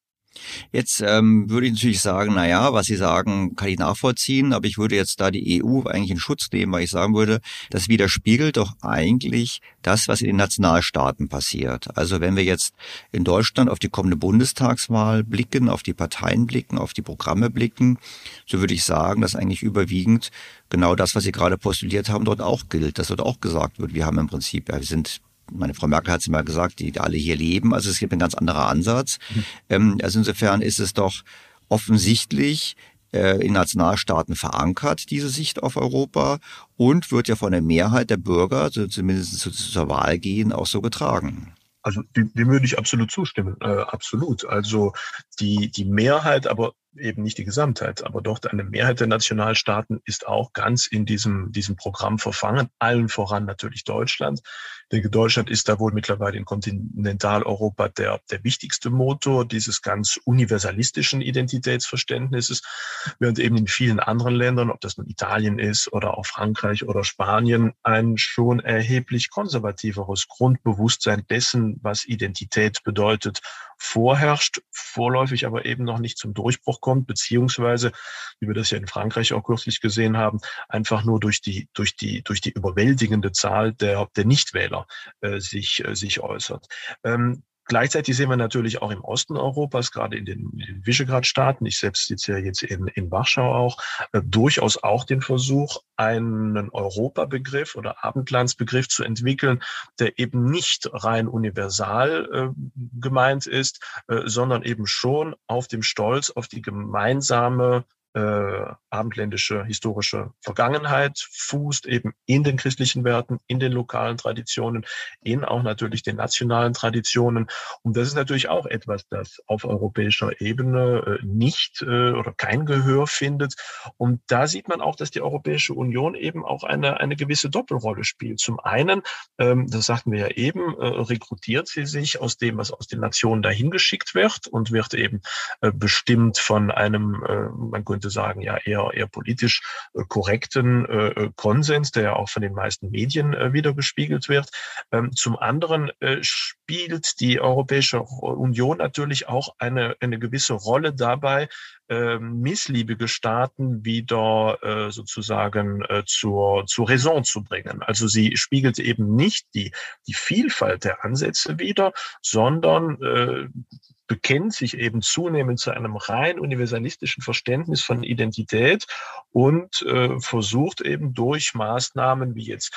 S2: Jetzt ähm, würde ich natürlich sagen, na ja, was Sie sagen, kann ich nachvollziehen, aber ich würde jetzt da die E U eigentlich in Schutz nehmen, weil ich sagen würde, das widerspiegelt doch eigentlich das, was in den Nationalstaaten passiert. Also wenn wir jetzt in Deutschland auf die kommende Bundestagswahl blicken, auf die Parteien blicken, auf die Programme blicken, so würde ich sagen, dass eigentlich überwiegend genau das, was Sie gerade postuliert haben, dort auch gilt, dass dort auch gesagt wird, wir haben im Prinzip, ja, wir sind meine Frau Merkel hat es immer gesagt, die alle hier leben. Also es gibt ein ganz anderer Ansatz. Mhm. Ähm, also insofern ist es doch offensichtlich äh, in Nationalstaaten verankert, diese Sicht auf Europa, und wird ja von der Mehrheit der Bürger, also zumindest zu, zur Wahl gehen, auch so getragen.
S5: Also dem, dem würde ich absolut zustimmen, äh, absolut. Also die die Mehrheit, aber eben nicht die Gesamtheit, aber doch eine Mehrheit der Nationalstaaten ist auch ganz in diesem diesem Programm verfangen, allen voran natürlich Deutschland. Ich denke, Deutschland ist da wohl mittlerweile in Kontinentaleuropa der der wichtigste Motor dieses ganz universalistischen Identitätsverständnisses, während eben in vielen anderen Ländern, ob das nun Italien ist oder auch Frankreich oder Spanien, ein schon erheblich konservativeres Grundbewusstsein dessen, was Identität bedeutet, vorherrscht, vorläufig aber eben noch nicht zum Durchbruch kommt, beziehungsweise, wie wir das ja in Frankreich auch kürzlich gesehen haben, einfach nur durch die durch die durch die überwältigende Zahl der der Nichtwähler äh, sich äh, sich äußert. Ähm, Gleichzeitig sehen wir natürlich auch im Osten Europas, gerade in den, in den Visegrad-Staaten, ich selbst sitze ja jetzt in, in Warschau auch, äh, durchaus auch den Versuch, einen Europabegriff oder Abendlandsbegriff zu entwickeln, der eben nicht rein universal äh, gemeint ist, äh, sondern eben schon auf dem Stolz auf die gemeinsame Äh, abendländische historische Vergangenheit fußt, eben in den christlichen Werten, in den lokalen Traditionen, in auch natürlich den nationalen Traditionen. Und das ist natürlich auch etwas, das auf europäischer Ebene äh, nicht äh, oder kein Gehör findet. Und da sieht man auch, dass die Europäische Union eben auch eine, eine gewisse Doppelrolle spielt. Zum einen, ähm, das sagten wir ja eben, äh, rekrutiert sie sich aus dem, was aus den Nationen dahin geschickt wird und wird eben äh, bestimmt von einem, äh, man könnte sagen, ja eher eher politisch äh, korrekten äh, Konsens, der ja auch von den meisten Medien äh, wiedergespiegelt wird. Ähm, zum anderen äh, spielt die Europäische Union natürlich auch eine eine gewisse Rolle dabei, äh, missliebige Staaten wieder äh, sozusagen äh, zur zur Raison zu bringen. Also sie spiegelt eben nicht die die Vielfalt der Ansätze wider, sondern äh, bekennt sich eben zunehmend zu einem rein universalistischen Verständnis von Identität und äh, versucht eben durch Maßnahmen wie jetzt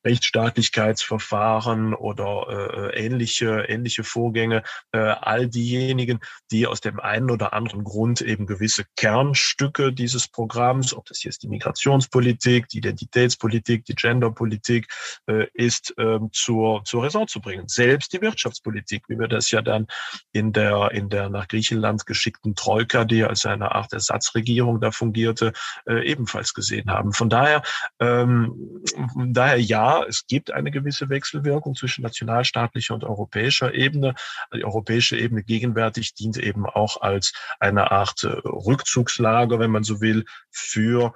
S5: Rechtsstaatlichkeitsverfahren oder äh, ähnliche ähnliche Vorgänge äh, all diejenigen, die aus dem einen oder anderen Grund eben gewisse Kernstücke dieses Programms, ob das jetzt die Migrationspolitik, die Identitätspolitik, die Genderpolitik äh, ist, äh, zur zur Raison zu bringen. Selbst die Wirtschaftspolitik, wie wir das ja dann in der etwa in der nach Griechenland geschickten Troika, die als eine Art Ersatzregierung da fungierte, äh, ebenfalls gesehen haben. Von daher, ähm, daher ja, es gibt eine gewisse Wechselwirkung zwischen nationalstaatlicher und europäischer Ebene. Die europäische Ebene gegenwärtig dient eben auch als eine Art äh, Rückzugslager, wenn man so will, für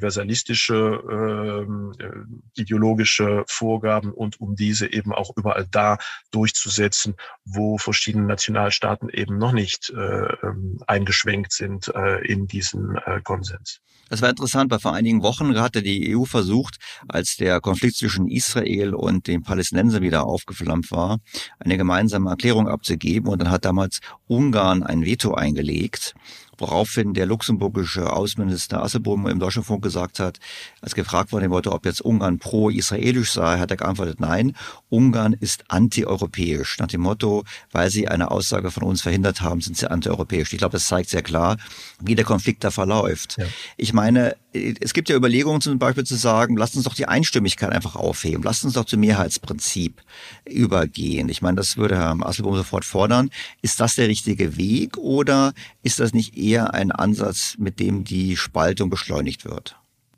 S5: universalistische äh, ideologische Vorgaben und um diese eben auch überall da durchzusetzen, wo verschiedene Nationalstaaten eben noch nicht äh, eingeschwenkt sind äh, in diesen äh, Konsens.
S2: Das war interessant, weil vor einigen Wochen hatte die E U versucht, als der Konflikt zwischen Israel und den Palästinensern wieder aufgeflammt war, eine gemeinsame Erklärung abzugeben. Und dann hat damals Ungarn ein Veto eingelegt, woraufhin der luxemburgische Außenminister Asselborn im Deutschlandfunk gesagt hat, als gefragt worden wurde, ob jetzt Ungarn pro-israelisch sei, hat er geantwortet, nein, Ungarn ist antieuropäisch. Nach dem Motto, weil sie eine Aussage von uns verhindert haben, sind sie antieuropäisch. Ich glaube, das zeigt sehr klar, wie der Konflikt da verläuft. Ja. Ich meine, es gibt ja Überlegungen zum Beispiel zu sagen, lasst uns doch die Einstimmigkeit einfach aufheben, lasst uns doch zum Mehrheitsprinzip übergehen. Ich meine, das würde Herr Asselborn sofort fordern. Ist das der richtige Weg oder ist das nicht eher ein Ansatz, mit dem die Spaltung beschleunigt wird?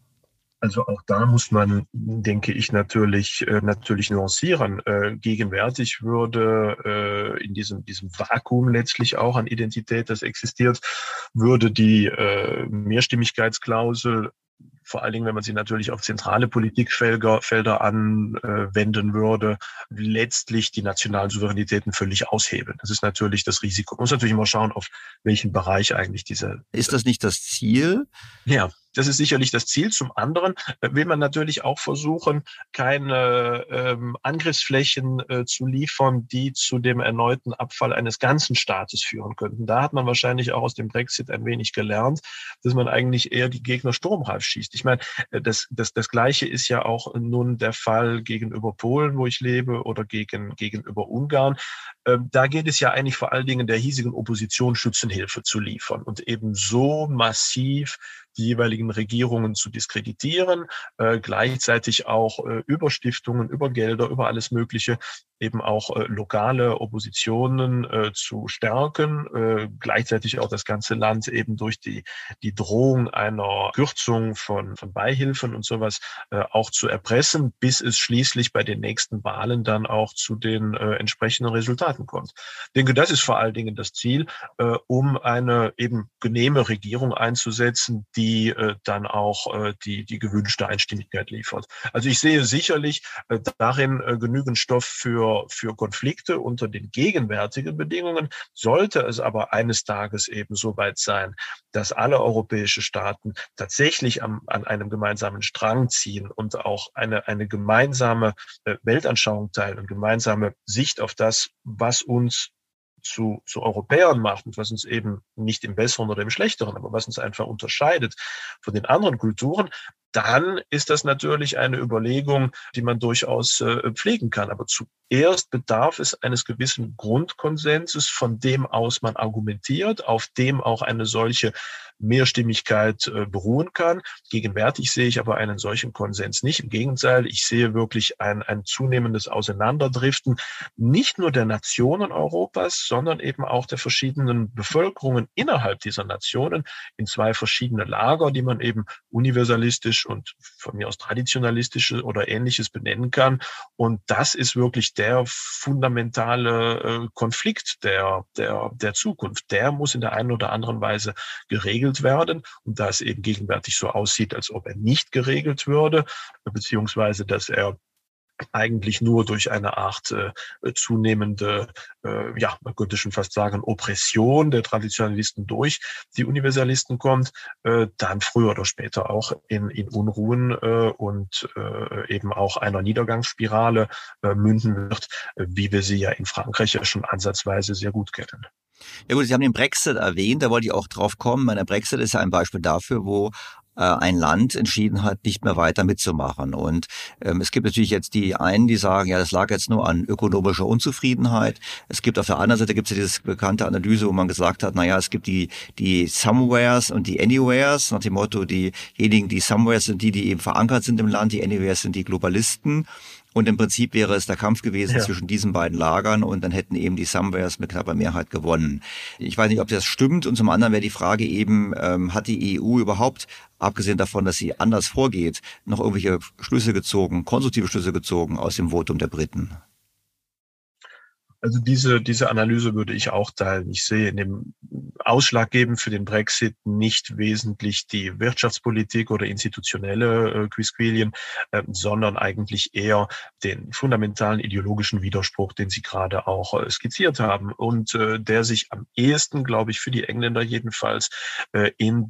S5: Also auch da muss man, denke ich, natürlich äh, natürlich nuancieren. Äh, gegenwärtig würde äh, in diesem diesem Vakuum letztlich auch an Identität, das existiert, würde die äh, Mehrstimmigkeitsklausel, vor allen Dingen, wenn man sie natürlich auf zentrale Politikfelder Felder anwenden würde, letztlich die nationalen Souveränitäten völlig aushebeln. Das ist natürlich das Risiko. Man muss natürlich immer schauen, auf welchen Bereich eigentlich diese...
S2: Ist das nicht das Ziel?
S5: Ja. Das ist sicherlich das Ziel. Zum anderen will man natürlich auch versuchen, keine ähm, Angriffsflächen äh, zu liefern, die zu dem erneuten Abfall eines ganzen Staates führen könnten. Da hat man wahrscheinlich auch aus dem Brexit ein wenig gelernt, dass man eigentlich eher die Gegner sturmreif schießt. Ich meine, das, das, das Gleiche ist ja auch nun der Fall gegenüber Polen, wo ich lebe, oder gegen, gegenüber Ungarn. Ähm, da geht es ja eigentlich vor allen Dingen der hiesigen Opposition Schützenhilfe zu liefern und eben so massiv die jeweiligen Regierungen zu diskreditieren, äh, gleichzeitig auch äh, über Stiftungen, über Gelder, über alles Mögliche eben auch äh, lokale Oppositionen äh, zu stärken, äh, gleichzeitig auch das ganze Land eben durch die die Drohung einer Kürzung von von Beihilfen und sowas äh, auch zu erpressen, bis es schließlich bei den nächsten Wahlen dann auch zu den äh, entsprechenden Resultaten kommt. Ich denke, das ist vor allen Dingen das Ziel, äh, um eine eben genehme Regierung einzusetzen, die die äh, dann auch äh, die die gewünschte Einstimmigkeit liefert. Also ich sehe sicherlich äh, darin äh, genügend Stoff für für Konflikte unter den gegenwärtigen Bedingungen. Sollte es aber eines Tages eben so weit sein, dass alle europäischen Staaten tatsächlich am, an einem gemeinsamen Strang ziehen und auch eine eine gemeinsame äh, Weltanschauung teilen und gemeinsame Sicht auf das, was uns zu, zu Europäern macht und was uns eben nicht im Besseren oder im Schlechteren, aber was uns einfach unterscheidet von den anderen Kulturen, dann ist das natürlich eine Überlegung, die man durchaus äh, pflegen kann. Aber zuerst bedarf es eines gewissen Grundkonsenses, von dem aus man argumentiert, auf dem auch eine solche Mehrstimmigkeit äh, beruhen kann. Gegenwärtig sehe ich aber einen solchen Konsens nicht. Im Gegenteil, ich sehe wirklich ein, ein zunehmendes Auseinanderdriften, nicht nur der Nationen Europas, sondern eben auch der verschiedenen Bevölkerungen innerhalb dieser Nationen in zwei verschiedene Lager, die man eben universalistisch und von mir aus traditionalistisches oder Ähnliches benennen kann. Und das ist wirklich der fundamentale äh, Konflikt der, der, der Zukunft. Der muss in der einen oder anderen Weise geregelt werden. Und da es eben gegenwärtig so aussieht, als ob er nicht geregelt würde, beziehungsweise dass er eigentlich nur durch eine Art äh, zunehmende, äh, ja, man könnte schon fast sagen, Oppression der Traditionalisten durch die Universalisten kommt, äh, dann früher oder später auch in, in Unruhen äh, und äh, eben auch einer Niedergangsspirale äh, münden wird, äh, wie wir sie ja in Frankreich ja schon ansatzweise sehr gut kennen.
S2: Ja gut, Sie haben den Brexit erwähnt, da wollte ich auch drauf kommen. Der Brexit ist ja ein Beispiel dafür, wo ein Land entschieden hat, nicht mehr weiter mitzumachen. Und ähm, es gibt natürlich jetzt die einen, die sagen, ja, das lag jetzt nur an ökonomischer Unzufriedenheit. Es gibt auf der anderen Seite gibt es ja diese bekannte Analyse, wo man gesagt hat, na ja, es gibt die die Somewheres und die Anywheres, nach dem Motto, diejenigen, die Somewheres sind die, die eben verankert sind im Land, die Anywheres sind die Globalisten. Und im Prinzip wäre es der Kampf gewesen
S5: Ja.
S2: zwischen diesen beiden Lagern und dann hätten eben die Somewheres mit knapper Mehrheit gewonnen. Ich weiß nicht, ob das stimmt. Und zum anderen wäre die Frage eben, ähm, hat die E U überhaupt, abgesehen davon, dass sie anders vorgeht, noch irgendwelche Schlüsse gezogen, konstruktive Schlüsse gezogen aus dem Votum der Briten?
S5: Also diese, diese Analyse würde ich auch teilen. Ich sehe in dem ausschlaggebend für den Brexit nicht wesentlich die Wirtschaftspolitik oder institutionelle äh, Quisquilien, äh, sondern eigentlich eher den fundamentalen ideologischen Widerspruch, den Sie gerade auch äh, skizziert haben und äh, der sich am ehesten, glaube ich, für die Engländer jedenfalls äh, in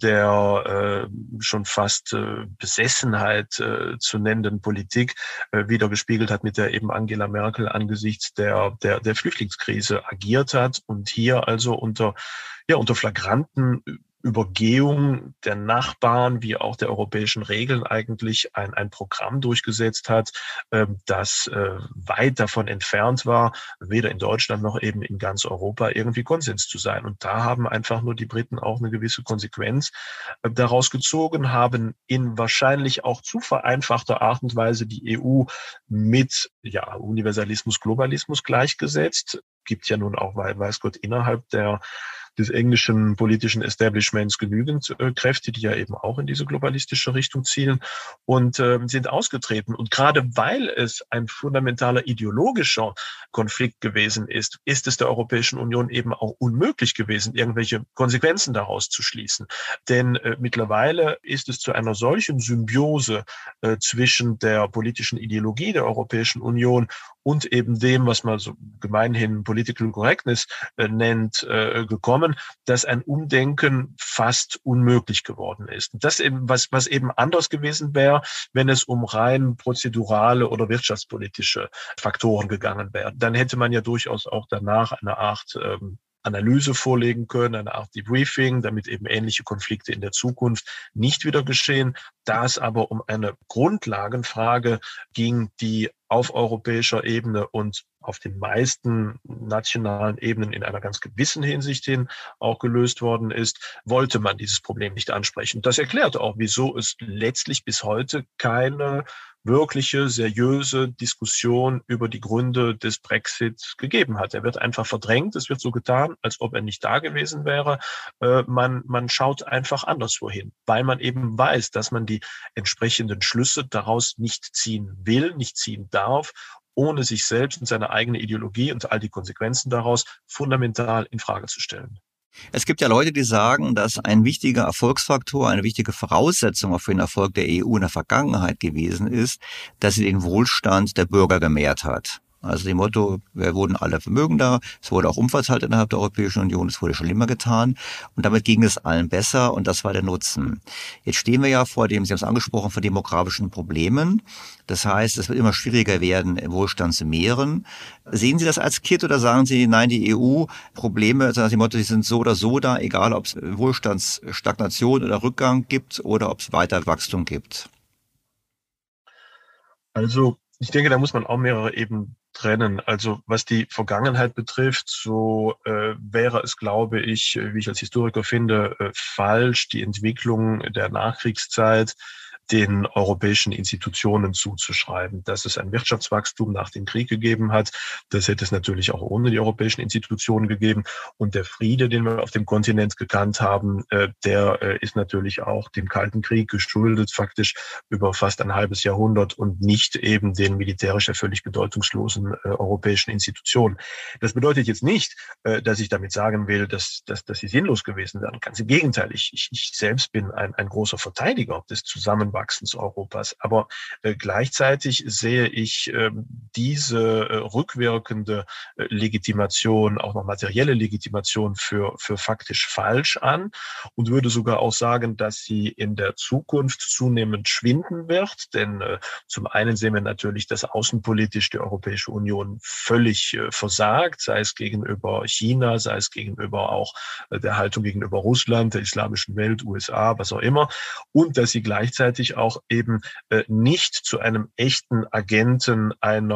S5: der äh, schon fast äh, Besessenheit äh, zu nennenden Politik äh, wieder gespiegelt hat, mit der eben Angela Merkel angesichts der, der, der Flüchtlingskrise agiert hat und hier also unter, ja, unter flagranten Übergehung der Nachbarn wie auch der europäischen Regeln eigentlich ein, ein Programm durchgesetzt hat, äh, das äh, weit davon entfernt war, weder in Deutschland noch eben in ganz Europa irgendwie Konsens zu sein. Und da haben einfach nur die Briten auch eine gewisse Konsequenz äh, daraus gezogen, haben in wahrscheinlich auch zu vereinfachter Art und Weise die E U mit ja, Universalismus, Globalismus gleichgesetzt. Gibt ja nun auch, weiß Gott, innerhalb der des englischen politischen Establishments genügend äh, Kräfte, die ja eben auch in diese globalistische Richtung zielen und äh, sind ausgetreten. Und gerade weil es ein fundamentaler ideologischer Konflikt gewesen ist, ist es der Europäischen Union eben auch unmöglich gewesen, irgendwelche Konsequenzen daraus zu schließen. Denn äh, mittlerweile ist es zu einer solchen Symbiose äh, zwischen der politischen Ideologie der Europäischen Union und eben dem, was man so gemeinhin Political Correctness äh, nennt, äh, gekommen, dass ein Umdenken fast unmöglich geworden ist. Und das eben, was, was eben anders gewesen wäre, wenn es um rein prozedurale oder wirtschaftspolitische Faktoren gegangen wäre. Dann hätte man ja durchaus auch danach eine Art ähm, Analyse vorlegen können, eine Art Debriefing, damit eben ähnliche Konflikte in der Zukunft nicht wieder geschehen. Da es aber um eine Grundlagenfrage ging, die auf europäischer Ebene und auf den meisten nationalen Ebenen in einer ganz gewissen Hinsicht hin auch gelöst worden ist, wollte man dieses Problem nicht ansprechen. Das erklärt auch, wieso es letztlich bis heute keine wirkliche, seriöse Diskussion über die Gründe des Brexit gegeben hat. Er wird einfach verdrängt. Es wird so getan, als ob er nicht da gewesen wäre. Äh, man, man schaut einfach anderswo hin, weil man eben weiß, dass man die entsprechenden Schlüsse daraus nicht ziehen will, nicht ziehen darf, ohne sich selbst und seine eigene Ideologie und all die Konsequenzen daraus fundamental in Frage zu stellen.
S2: Es gibt ja Leute, die sagen, dass ein wichtiger Erfolgsfaktor, eine wichtige Voraussetzung für den Erfolg der E U in der Vergangenheit gewesen ist, dass sie den Wohlstand der Bürger gemehrt hat. Also dem Motto, wir wurden alle vermögender, es wurde auch umverteilt innerhalb der Europäischen Union, es wurde schon immer getan und damit ging es allen besser und das war der Nutzen. Jetzt stehen wir ja vor dem, Sie haben es angesprochen, vor demografischen Problemen. Das heißt, es wird immer schwieriger werden, Wohlstand zu mehren. Sehen Sie das als Kit oder sagen Sie, nein, die E U-Probleme, also nach dem Motto, die sind so oder so da, egal ob es Wohlstandsstagnation oder Rückgang gibt oder ob es weiter Wachstum gibt?
S5: Also ich denke, da muss man auch mehrere Ebenen trennen. Also was die Vergangenheit betrifft, so äh, wäre es, glaube ich, wie ich als Historiker finde, äh, falsch, die Entwicklung der Nachkriegszeit den europäischen Institutionen zuzuschreiben. Dass es ein Wirtschaftswachstum nach dem Krieg gegeben hat, das hätte es natürlich auch ohne die europäischen Institutionen gegeben. Und der Friede, den wir auf dem Kontinent gekannt haben, der ist natürlich auch dem Kalten Krieg geschuldet, faktisch über fast ein halbes Jahrhundert und nicht eben den militärisch ja völlig bedeutungslosen europäischen Institutionen. Das bedeutet jetzt nicht, dass ich damit sagen will, dass, dass, dass sie sinnlos gewesen wären. Ganz im Gegenteil, ich, ich, ich selbst bin ein, ein großer Verteidiger des Zusammenwachsens Europas. Aber äh, gleichzeitig sehe ich äh, diese äh, rückwirkende äh, Legitimation, auch noch materielle Legitimation für, für faktisch falsch an und würde sogar auch sagen, dass sie in der Zukunft zunehmend schwinden wird. Denn äh, zum einen sehen wir natürlich, dass außenpolitisch die Europäische Union völlig äh, versagt, sei es gegenüber China, sei es gegenüber auch äh, der Haltung gegenüber Russland, der islamischen Welt, U S A, was auch immer. Und dass sie gleichzeitig auch eben äh, nicht zu einem echten Agenten einer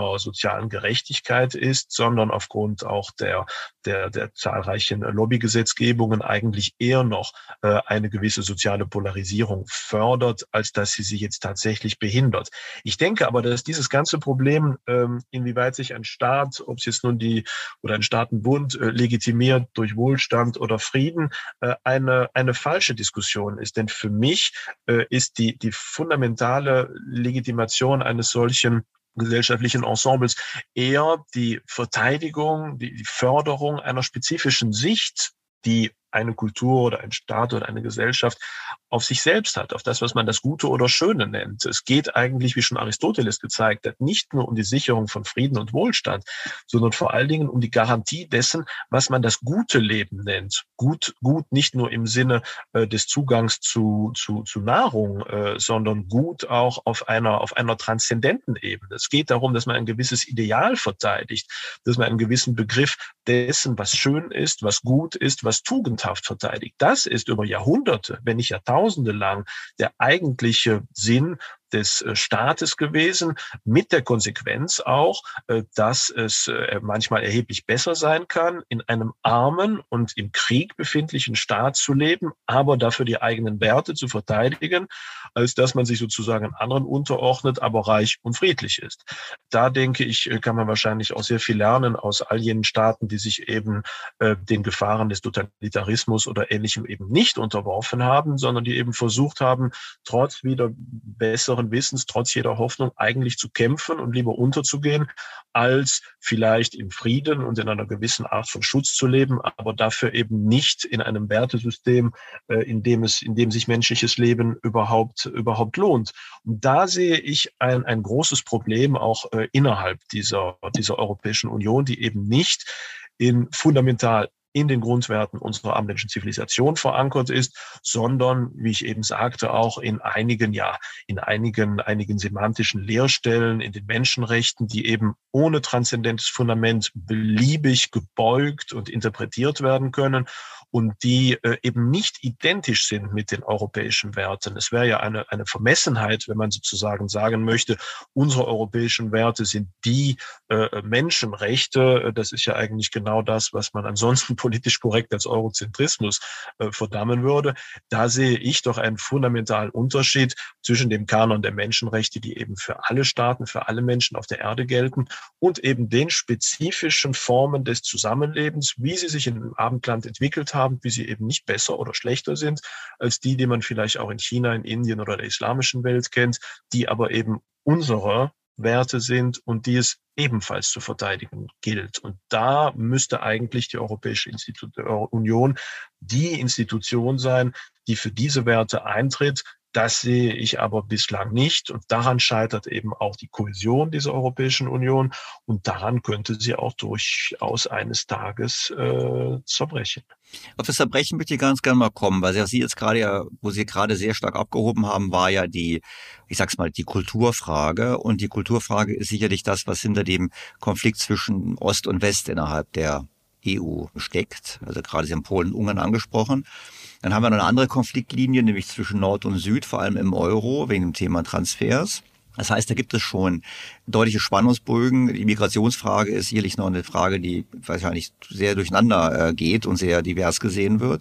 S5: einer sozialen Gerechtigkeit ist, sondern aufgrund auch der, der, der zahlreichen Lobbygesetzgebungen eigentlich eher noch äh, eine gewisse soziale Polarisierung fördert, als dass sie sie jetzt tatsächlich behindert. Ich denke aber, dass dieses ganze Problem, ähm, inwieweit sich ein Staat, ob es jetzt nun die oder ein Staatenbund äh, legitimiert durch Wohlstand oder Frieden, äh, eine eine falsche Diskussion ist. Denn für mich äh, ist die die fundamentale Legitimation eines solchen gesellschaftlichen Ensembles eher die Verteidigung, die, die Förderung einer spezifischen Sicht, die eine Kultur oder ein Staat oder eine Gesellschaft auf sich selbst hat, auf das, was man das Gute oder Schöne nennt. Es geht eigentlich, wie schon Aristoteles gezeigt hat, nicht nur um die Sicherung von Frieden und Wohlstand, sondern vor allen Dingen um die Garantie dessen, was man das gute Leben nennt. Gut, gut nicht nur im Sinne äh, des Zugangs zu, zu, zu Nahrung, äh, sondern gut auch auf einer, auf einer transzendenten Ebene. Es geht darum, dass man ein gewisses Ideal verteidigt, dass man einen gewissen Begriff dessen, was schön ist, was gut ist, was tugendhaft verteidigt. Das ist über Jahrhunderte, wenn nicht Jahrtausende lang, der eigentliche Sinn des Staates gewesen, mit der Konsequenz auch, dass es manchmal erheblich besser sein kann, in einem armen und im Krieg befindlichen Staat zu leben, aber dafür die eigenen Werte zu verteidigen, als dass man sich sozusagen anderen unterordnet, aber reich und friedlich ist. Da denke ich, kann man wahrscheinlich auch sehr viel lernen aus all jenen Staaten, die sich eben den Gefahren des Totalitarismus oder Ähnlichem eben nicht unterworfen haben, sondern die eben versucht haben, trotz wieder besser Wissens, trotz jeder Hoffnung, eigentlich zu kämpfen und lieber unterzugehen, als vielleicht im Frieden und in einer gewissen Art von Schutz zu leben, aber dafür eben nicht in einem Wertesystem, in dem es, in dem sich menschliches Leben überhaupt, überhaupt lohnt. Und da sehe ich ein, ein großes Problem auch innerhalb dieser, dieser Europäischen Union, die eben nicht in fundamental in den Grundwerten unserer abendländischen Zivilisation verankert ist, sondern, wie ich eben sagte, auch in einigen, ja, in einigen, einigen semantischen Leerstellen, in den Menschenrechten, die eben ohne transzendentes Fundament beliebig gebeugt und interpretiert werden können und die äh, eben nicht identisch sind mit den europäischen Werten. Es wäre ja eine, eine Vermessenheit, wenn man sozusagen sagen möchte, unsere europäischen Werte sind die äh, Menschenrechte. Das ist ja eigentlich genau das, was man ansonsten politisch korrekt als Eurozentrismus äh, verdammen würde. Da sehe ich doch einen fundamentalen Unterschied zwischen dem Kanon der Menschenrechte, die eben für alle Staaten, für alle Menschen auf der Erde gelten, und eben den spezifischen Formen des Zusammenlebens, wie sie sich im Abendland entwickelt haben, wie sie eben nicht besser oder schlechter sind als die, die man vielleicht auch in China, in Indien oder der islamischen Welt kennt, die aber eben unsere Werte sind und die es ebenfalls zu verteidigen gilt. Und da müsste eigentlich die Europäische Institu- Union die Institution sein, die für diese Werte eintritt. Das sehe ich aber bislang nicht. Und daran scheitert eben auch die Kohäsion dieser Europäischen Union. Und daran könnte sie auch durchaus eines Tages äh, zerbrechen.
S2: Auf das Zerbrechen möchte ich ganz gerne mal kommen, weil Sie jetzt gerade ja, wo Sie gerade sehr stark abgehoben haben, war ja die, ich sag's mal, die Kulturfrage. Und die Kulturfrage ist sicherlich das, was hinter dem Konflikt zwischen Ost und West innerhalb der E U steckt. Also gerade Sie haben Polen und Ungarn angesprochen. Dann haben wir noch eine andere Konfliktlinie, nämlich zwischen Nord und Süd, vor allem im Euro, wegen dem Thema Transfers. Das heißt, da gibt es schon deutliche Spannungsbögen. Die Migrationsfrage ist sicherlich noch eine Frage, die wahrscheinlich sehr durcheinander geht und sehr divers gesehen wird.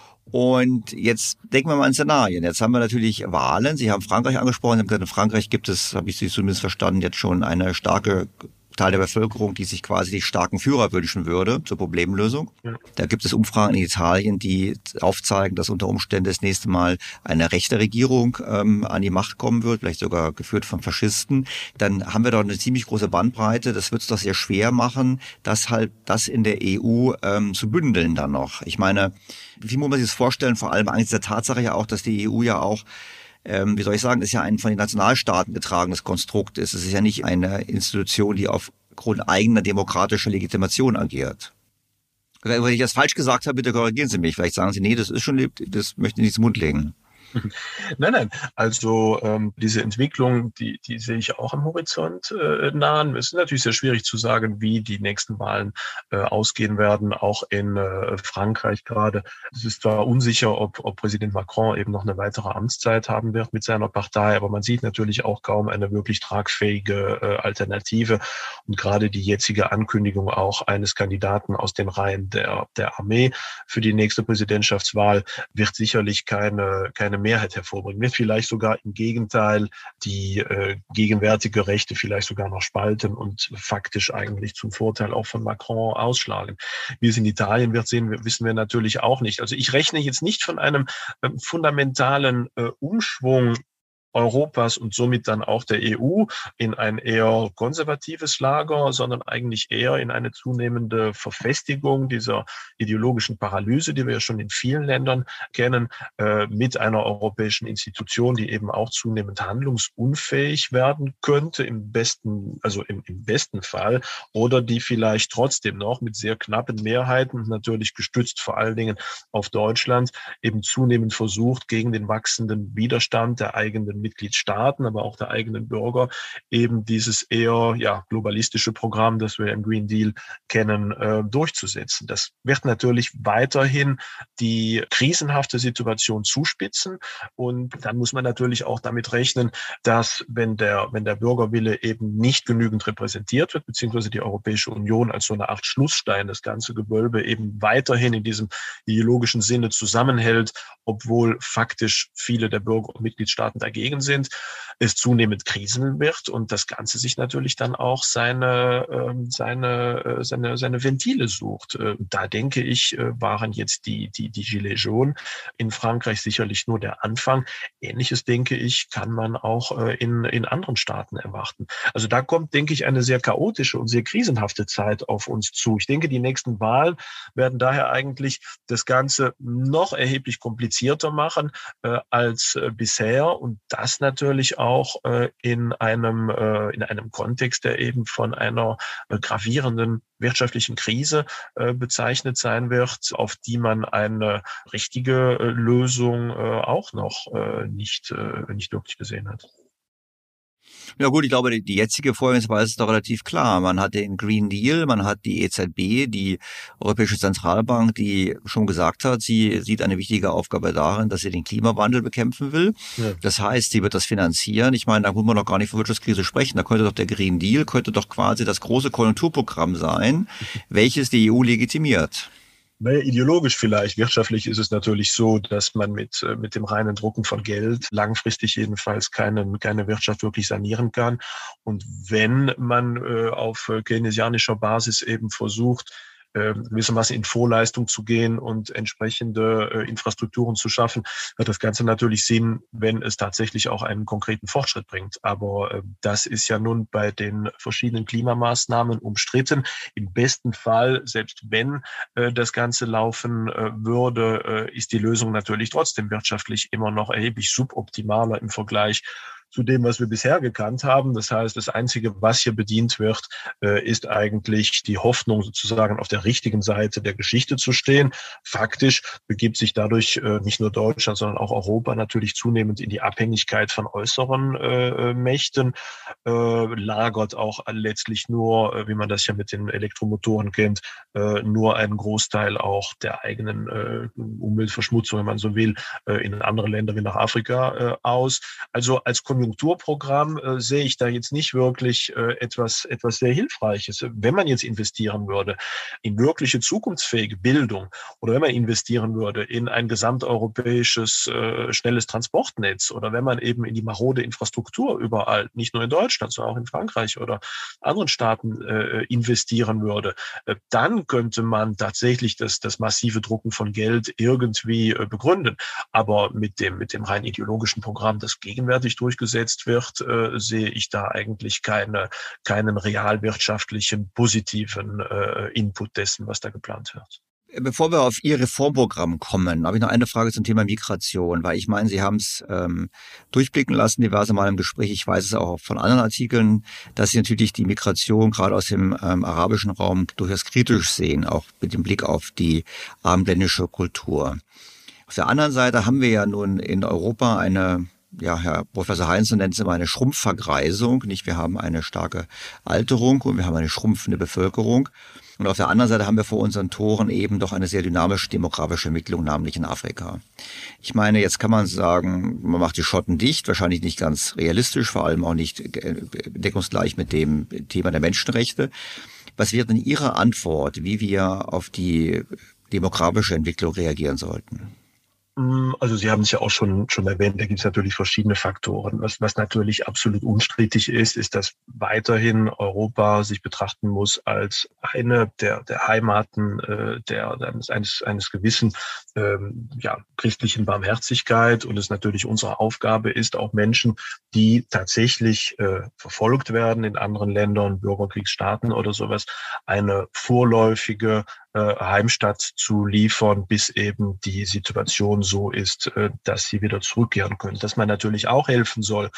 S2: Und jetzt denken wir mal an Szenarien. Jetzt haben wir natürlich Wahlen. Sie haben Frankreich angesprochen. Sie haben gesagt, in Frankreich gibt es, habe ich Sie zumindest verstanden, jetzt schon eine starke Teil der Bevölkerung, die sich quasi die starken Führer wünschen würde zur Problemlösung. Ja. Da gibt es Umfragen in Italien, die aufzeigen, dass unter Umständen das nächste Mal eine rechte Regierung ähm, an die Macht kommen wird, vielleicht sogar geführt von Faschisten. Dann haben wir doch eine ziemlich große Bandbreite. Das wird es doch sehr schwer machen, das halt das in der E U ähm, zu bündeln dann noch. Ich meine, wie muss man sich das vorstellen? Vor allem angesichts der Tatsache ja auch, dass die E U ja auch Ähm, wie soll ich sagen, ist ja ein von den Nationalstaaten getragenes Konstrukt ist. Es ist ja nicht eine Institution, die aufgrund eigener demokratischer Legitimation agiert. Wenn ich das falsch gesagt habe, bitte korrigieren Sie mich. Vielleicht sagen Sie, nee, das ist schon, das möchte ich nicht zum Mund legen.
S5: Nein, nein. Also ähm, diese Entwicklung, die, die sehe ich auch am Horizont äh, nahen. Es ist natürlich sehr schwierig zu sagen, wie die nächsten Wahlen äh, ausgehen werden, auch in äh, Frankreich gerade. Es ist zwar unsicher, ob, ob Präsident Macron eben noch eine weitere Amtszeit haben wird mit seiner Partei, aber man sieht natürlich auch kaum eine wirklich tragfähige äh, Alternative. Und gerade die jetzige Ankündigung auch eines Kandidaten aus den Reihen der, der Armee für die nächste Präsidentschaftswahl wird sicherlich keine, keine Mehrheit hervorbringen, wird vielleicht sogar im Gegenteil die äh, gegenwärtige Rechte vielleicht sogar noch spalten und faktisch eigentlich zum Vorteil auch von Macron ausschlagen. Wie es in Italien wird, sehen, wissen wir natürlich auch nicht. Also ich rechne jetzt nicht von einem äh, fundamentalen äh, Umschwung Europas und somit dann auch der E U in ein eher konservatives Lager, sondern eigentlich eher in eine zunehmende Verfestigung dieser ideologischen Paralyse, die wir ja schon in vielen Ländern kennen, äh, mit einer europäischen Institution, die eben auch zunehmend handlungsunfähig werden könnte, im besten, also im, im besten Fall, oder die vielleicht trotzdem noch mit sehr knappen Mehrheiten, natürlich gestützt vor allen Dingen auf Deutschland, eben zunehmend versucht, gegen den wachsenden Widerstand der eigenen Mitgliedstaaten, aber auch der eigenen Bürger, eben dieses eher ja, globalistische Programm, das wir im Green Deal kennen, äh, durchzusetzen. Das wird natürlich weiterhin die krisenhafte Situation zuspitzen und dann muss man natürlich auch damit rechnen, dass wenn der, wenn der Bürgerwille eben nicht genügend repräsentiert wird, beziehungsweise die Europäische Union als so eine Art Schlussstein, das ganze Gewölbe eben weiterhin in diesem ideologischen Sinne zusammenhält, obwohl faktisch viele der Bürger und Mitgliedstaaten dagegen sind, es zunehmend Krisen wird und das Ganze sich natürlich dann auch seine, seine, seine, seine Ventile sucht. Da denke ich, waren jetzt die, die, die Gilets jaunes in Frankreich sicherlich nur der Anfang. Ähnliches, denke ich, kann man auch in, in anderen Staaten erwarten. Also da kommt, denke ich, eine sehr chaotische und sehr krisenhafte Zeit auf uns zu. Ich denke, die nächsten Wahlen werden daher eigentlich das Ganze noch erheblich komplizierter machen äh, als äh, bisher und das natürlich auch äh, in einem äh, in einem Kontext, der eben von einer äh, gravierenden wirtschaftlichen Krise äh, bezeichnet sein wird, auf die man eine richtige äh, Lösung äh, auch noch äh, nicht äh, nicht wirklich gesehen hat.
S2: Ja gut, ich glaube, die, die jetzige Vorgehensweise ist doch relativ klar. Man hat den Green Deal, man hat die E Z B, die Europäische Zentralbank, die schon gesagt hat, sie sieht eine wichtige Aufgabe darin, dass sie den Klimawandel bekämpfen will. Ja. Das heißt, sie wird das finanzieren. Ich meine, da muss man doch gar nicht von Wirtschaftskrise sprechen. Da könnte doch der Green Deal, könnte doch quasi das große Konjunkturprogramm sein, welches die E U legitimiert.
S5: Naja, ideologisch vielleicht. Wirtschaftlich ist es natürlich so, dass man mit, mit dem reinen Drucken von Geld langfristig jedenfalls keine, keine Wirtschaft wirklich sanieren kann. Und wenn man äh, auf keynesianischer Basis eben versucht, gewissermaßen in Vorleistung zu gehen und entsprechende äh, Infrastrukturen zu schaffen, hat das Ganze natürlich Sinn, wenn es tatsächlich auch einen konkreten Fortschritt bringt. Aber äh, das ist ja nun bei den verschiedenen Klimamaßnahmen umstritten. Im besten Fall, selbst wenn äh, das Ganze laufen äh, würde, äh, ist die Lösung natürlich trotzdem wirtschaftlich immer noch erheblich suboptimaler im Vergleich zu dem, was wir bisher gekannt haben. Das heißt, das Einzige, was hier bedient wird, ist eigentlich die Hoffnung, sozusagen auf der richtigen Seite der Geschichte zu stehen. Faktisch begibt sich dadurch nicht nur Deutschland, sondern auch Europa natürlich zunehmend in die Abhängigkeit von äußeren äh, Mächten, äh, lagert auch letztlich nur, wie man das ja mit den Elektromotoren kennt, äh, nur einen Großteil auch der eigenen äh, Umweltverschmutzung, wenn man so will, äh, in andere Länder wie nach Afrika äh, aus. Also als Konjunkturprogramm äh, sehe ich da jetzt nicht wirklich äh, etwas, etwas sehr Hilfreiches. Wenn man jetzt investieren würde in wirkliche zukunftsfähige Bildung oder wenn man investieren würde in ein gesamteuropäisches äh, schnelles Transportnetz oder wenn man eben in die marode Infrastruktur überall, nicht nur in Deutschland, sondern auch in Frankreich oder anderen Staaten äh, investieren würde, äh, dann könnte man tatsächlich das, das massive Drucken von Geld irgendwie äh, begründen. Aber mit dem, mit dem rein ideologischen Programm, das gegenwärtig durchgesetzt wird, äh, sehe ich da eigentlich keine, keinen realwirtschaftlichen positiven äh, Input dessen, was da geplant wird.
S2: Bevor wir auf Ihr Reformprogramm kommen, habe ich noch eine Frage zum Thema Migration, weil ich meine, Sie haben es ähm, durchblicken lassen, diverse Mal im Gespräch, ich weiß es auch von anderen Artikeln, dass Sie natürlich die Migration gerade aus dem ähm, arabischen Raum durchaus kritisch sehen, auch mit dem Blick auf die abendländische Kultur. Auf der anderen Seite haben wir ja nun in Europa eine, ja, Herr Professor Heinzel nennt es immer eine Schrumpfvergreisung. Nicht, wir haben eine starke Alterung und wir haben eine schrumpfende Bevölkerung. Und auf der anderen Seite haben wir vor unseren Toren eben doch eine sehr dynamische demografische Entwicklung, namentlich in Afrika. Ich meine, jetzt kann man sagen, man macht die Schotten dicht, wahrscheinlich nicht ganz realistisch, vor allem auch nicht deckungsgleich mit dem Thema der Menschenrechte. Was wäre denn Ihre Antwort, wie wir auf die demografische Entwicklung reagieren sollten?
S5: Also Sie haben es ja auch schon schon erwähnt, da gibt es natürlich verschiedene Faktoren. Was, was natürlich absolut unstrittig ist, ist, dass weiterhin Europa sich betrachten muss als eine der der Heimaten äh, der eines eines gewissen ähm, ja christlichen Barmherzigkeit, und es natürlich unsere Aufgabe ist, auch Menschen, die tatsächlich äh, verfolgt werden in anderen Ländern, Bürgerkriegsstaaten oder sowas, eine vorläufige Heimstatt zu liefern, bis eben die Situation so ist, dass sie wieder zurückkehren können. Dass man natürlich auch helfen soll,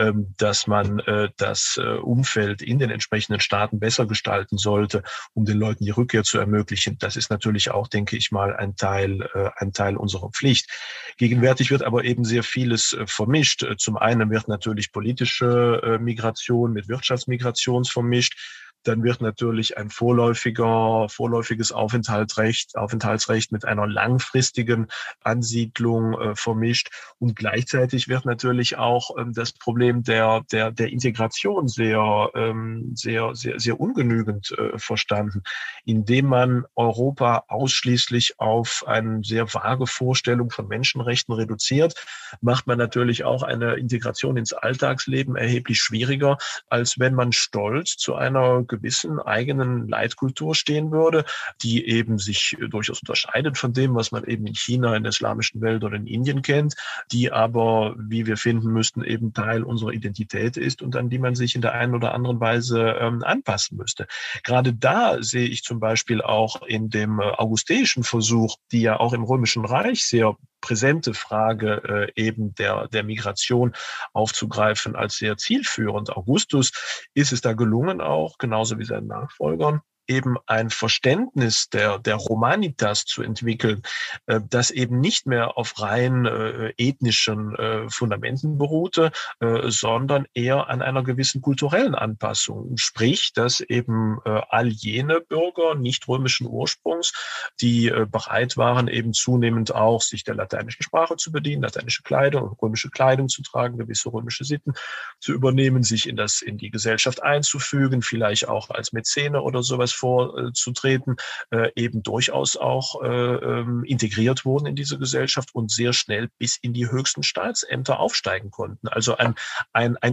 S5: dass man das Umfeld in den entsprechenden Staaten besser gestalten sollte, um den Leuten die Rückkehr zu ermöglichen. Das ist natürlich auch, denke ich mal, ein Teil, ein Teil unserer Pflicht. Gegenwärtig wird aber eben sehr vieles vermischt. Zum einen wird natürlich politische Migration mit Wirtschaftsmigration vermischt. Dann wird natürlich ein vorläufiger, vorläufiges Aufenthaltsrecht, Aufenthaltsrecht mit einer langfristigen Ansiedlung äh, vermischt. Und gleichzeitig wird natürlich auch ähm, das Problem der, der, der Integration sehr, ähm, sehr, sehr, sehr ungenügend äh, verstanden, indem man Europa ausschließlich auf eine sehr vage Vorstellung von Menschenrechten reduziert, macht man natürlich auch eine Integration ins Alltagsleben erheblich schwieriger, als wenn man stolz zu einer gewissen eigenen Leitkultur stehen würde, die eben sich durchaus unterscheidet von dem, was man eben in China, in der islamischen Welt oder in Indien kennt, die aber, wie wir finden müssten, eben Teil unserer Identität ist und an die man sich in der einen oder anderen Weise ähm, anpassen müsste. Gerade da sehe ich zum Beispiel auch in dem äh, augusteischen Versuch, die ja auch im Römischen Reich sehr präsente Frage äh, eben der der Migration aufzugreifen als sehr zielführend. Augustus ist es da gelungen, auch genauso wie seinen Nachfolgern, eben ein Verständnis der der Romanitas zu entwickeln, äh, das eben nicht mehr auf rein äh, ethnischen äh, Fundamenten beruhte, äh, sondern eher an einer gewissen kulturellen Anpassung. Sprich, dass eben äh, all jene Bürger nicht römischen Ursprungs, die äh, bereit waren, eben zunehmend auch sich der lateinischen Sprache zu bedienen, lateinische Kleidung und römische Kleidung zu tragen, gewisse römische Sitten zu übernehmen, sich in das in die Gesellschaft einzufügen, vielleicht auch als Mäzene oder sowas vorzutreten, äh, eben durchaus auch äh, ähm, integriert wurden in diese Gesellschaft und sehr schnell bis in die höchsten Staatsämter aufsteigen konnten. Also ein, ein, ein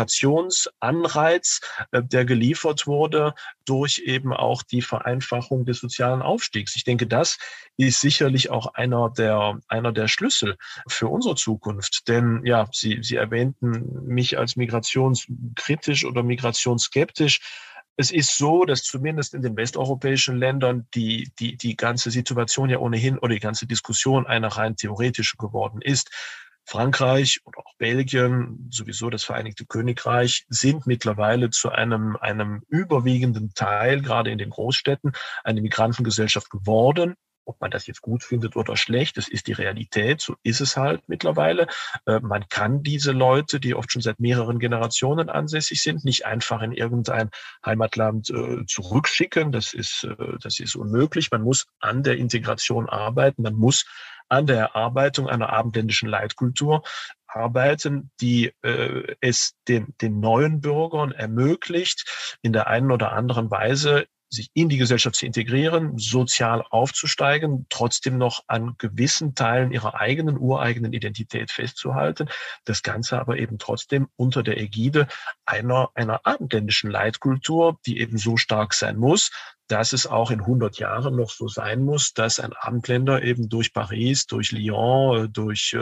S5: Integrationsanreiz, äh, der geliefert wurde durch eben auch die Vereinfachung des sozialen Aufstiegs. Ich denke, das ist sicherlich auch einer der, einer der Schlüssel für unsere Zukunft. Denn ja, Sie, Sie erwähnten mich als migrationskritisch oder migrationsskeptisch. Es ist so, dass zumindest in den westeuropäischen Ländern die, die, die ganze Situation ja ohnehin oder die ganze Diskussion eine rein theoretische geworden ist. Frankreich und auch Belgien, sowieso das Vereinigte Königreich, sind mittlerweile zu einem, einem überwiegenden Teil, gerade in den Großstädten, eine Migrantengesellschaft geworden. Ob man das jetzt gut findet oder schlecht, das ist die Realität, so ist es halt mittlerweile. Äh, man kann diese Leute, die oft schon seit mehreren Generationen ansässig sind, nicht einfach in irgendein Heimatland äh, zurückschicken. Das ist, äh, das ist unmöglich. Man muss an der Integration arbeiten. Man muss an der Erarbeitung einer abendländischen Leitkultur arbeiten, die äh, es den, den neuen Bürgern ermöglicht, in der einen oder anderen Weise sich in die Gesellschaft zu integrieren, sozial aufzusteigen, trotzdem noch an gewissen Teilen ihrer eigenen, ureigenen Identität festzuhalten. Das Ganze aber eben trotzdem unter der Ägide einer, einer abendländischen Leitkultur, die eben so stark sein muss, dass es auch in hundert Jahren noch so sein muss, dass ein Abendländer eben durch Paris, durch Lyon, durch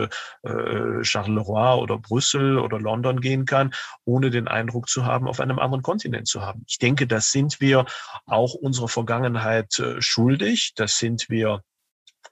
S5: äh, Charleroi oder Brüssel oder London gehen kann, ohne den Eindruck zu haben, auf einem anderen Kontinent zu haben. Ich denke, das sind wir auch unserer Vergangenheit äh, schuldig. Das sind wir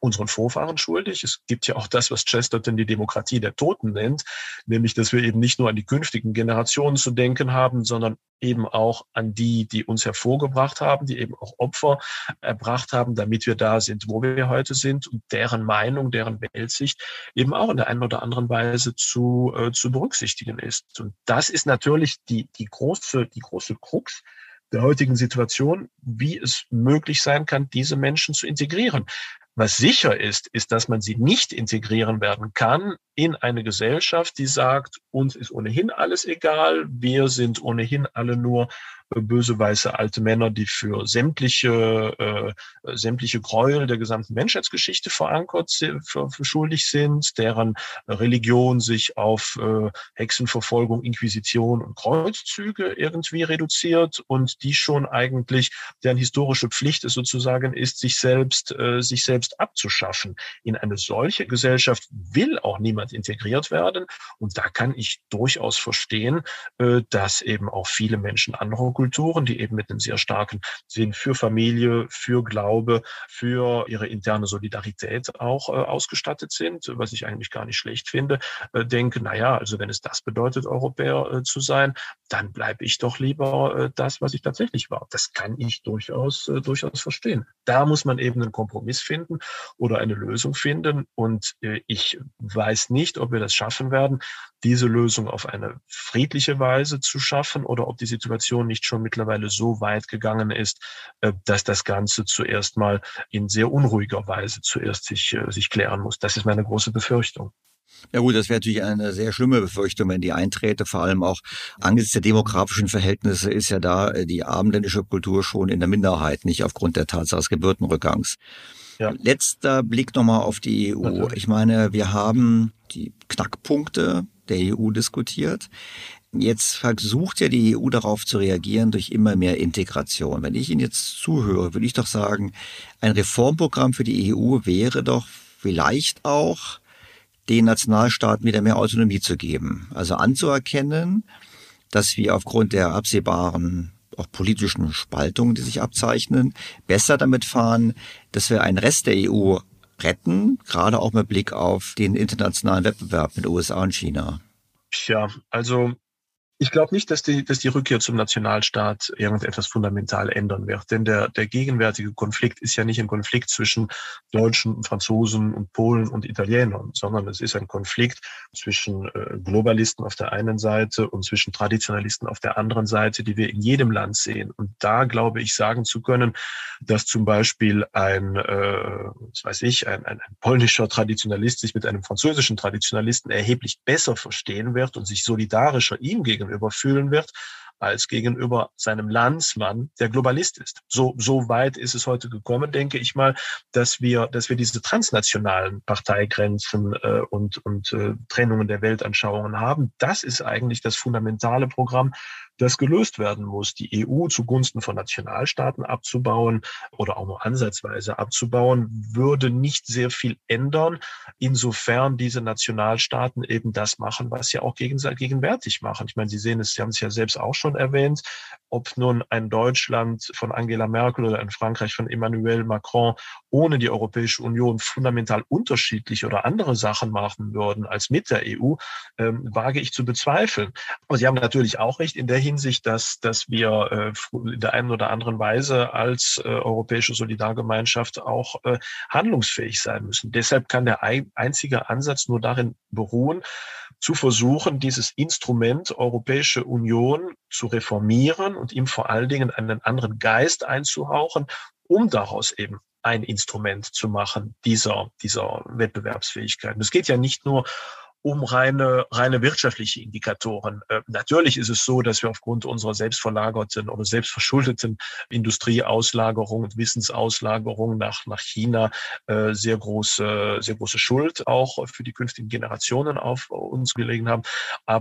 S5: unseren Vorfahren schuldig. Es gibt ja auch das, was Chesterton die Demokratie der Toten nennt, nämlich, dass wir eben nicht nur an die künftigen Generationen zu denken haben, sondern eben auch an die, die uns hervorgebracht haben, die eben auch Opfer erbracht haben, damit wir da sind, wo wir heute sind und deren Meinung, deren Weltsicht eben auch in der einen oder anderen Weise zu, äh, zu berücksichtigen ist. Und das ist natürlich die, die große, die große Krux der heutigen Situation, wie es möglich sein kann, diese Menschen zu integrieren. Was sicher ist, ist, dass man sie nicht integrieren werden kann in eine Gesellschaft, die sagt, uns ist ohnehin alles egal, wir sind ohnehin alle nur böse weiße alte Männer, die für sämtliche äh, sämtliche Gräuel der gesamten Menschheitsgeschichte verankert sind, für, für schuldig sind, deren Religion sich auf äh, Hexenverfolgung, Inquisition und Kreuzzüge irgendwie reduziert und die schon eigentlich deren historische Pflicht es sozusagen ist, sich selbst äh, sich selbst abzuschaffen. In eine solche Gesellschaft will auch niemand integriert werden und da kann ich durchaus verstehen, äh, dass eben auch viele Menschen anderer Kulturen, die eben mit einem sehr starken Sinn für Familie, für Glaube, für ihre interne Solidarität auch äh, ausgestattet sind, was ich eigentlich gar nicht schlecht finde, äh, denke, naja, also wenn es das bedeutet, Europäer äh, zu sein, dann bleibe ich doch lieber äh, das, was ich tatsächlich war. Das kann ich durchaus, äh, durchaus verstehen. Da muss man eben einen Kompromiss finden oder eine Lösung finden und äh, ich weiß nicht, ob wir das schaffen werden, diese Lösung auf eine friedliche Weise zu schaffen oder ob die Situation nicht schon mittlerweile so weit gegangen ist, dass das Ganze zuerst mal in sehr unruhiger Weise zuerst sich, sich klären muss. Das ist meine große Befürchtung.
S2: Ja gut, das wäre natürlich eine sehr schlimme Befürchtung, wenn die einträte. Vor allem auch angesichts der demografischen Verhältnisse ist ja da die abendländische Kultur schon in der Minderheit, nicht aufgrund der Tatsache des Geburtenrückgangs. Ja. Letzter Blick nochmal auf die E U. Okay. Ich meine, wir haben die Knackpunkte der E U diskutiert. Jetzt versucht ja die E U darauf zu reagieren durch immer mehr Integration. Wenn ich Ihnen jetzt zuhöre, würde ich doch sagen, ein Reformprogramm für die E U wäre doch vielleicht auch, den Nationalstaaten wieder mehr Autonomie zu geben. Also anzuerkennen, dass wir aufgrund der absehbaren auch politischen Spaltungen, die sich abzeichnen, besser damit fahren, dass wir einen Rest der E U retten, gerade auch mit Blick auf den internationalen Wettbewerb mit U S A und China.
S5: Tja, also ich glaube nicht, dass die, dass die Rückkehr zum Nationalstaat irgendetwas fundamental ändern wird. Denn der, der gegenwärtige Konflikt ist ja nicht ein Konflikt zwischen Deutschen, Franzosen und Polen und Italienern, sondern es ist ein Konflikt zwischen äh, Globalisten auf der einen Seite und zwischen Traditionalisten auf der anderen Seite, die wir in jedem Land sehen. Und da glaube ich sagen zu können, dass zum Beispiel ein, äh, was weiß ich, ein, ein, ein polnischer Traditionalist sich mit einem französischen Traditionalisten erheblich besser verstehen wird und sich solidarischer ihm gegenüber überfühlen wird, als gegenüber seinem Landsmann, der Globalist ist. So, so weit ist es heute gekommen, denke ich mal, dass wir, dass wir diese transnationalen Parteigrenzen äh, und, und äh, Trennungen der Weltanschauungen haben. Das ist eigentlich das fundamentale Programm, das gelöst werden muss, die E U zugunsten von Nationalstaaten abzubauen oder auch nur ansatzweise abzubauen, würde nicht sehr viel ändern, insofern diese Nationalstaaten eben das machen, was sie auch gegenwärtig machen. Ich meine, Sie sehen es, Sie haben es ja selbst auch schon erwähnt, ob nun ein Deutschland von Angela Merkel oder ein Frankreich von Emmanuel Macron ohne die Europäische Union fundamental unterschiedliche oder andere Sachen machen würden als mit der E U, ähm, wage ich zu bezweifeln. Aber Sie haben natürlich auch recht in der Hinsicht, dass, dass wir äh, in der einen oder anderen Weise als äh, europäische Solidargemeinschaft auch äh, handlungsfähig sein müssen. Deshalb kann der ein, einzige Ansatz nur darin beruhen, zu versuchen, dieses Instrument Europäische Union zu reformieren und ihm vor allen Dingen einen anderen Geist einzuhauchen, um daraus eben ein Instrument zu machen dieser, dieser Wettbewerbsfähigkeit. Und es geht ja nicht nur um reine, reine wirtschaftliche Indikatoren. Äh, natürlich ist es so, dass wir aufgrund unserer selbstverlagerten oder selbstverschuldeten Industrieauslagerung und Wissensauslagerung nach, nach China äh, sehr große, sehr große Schuld auch für die künftigen Generationen auf uns gelegen haben. Aber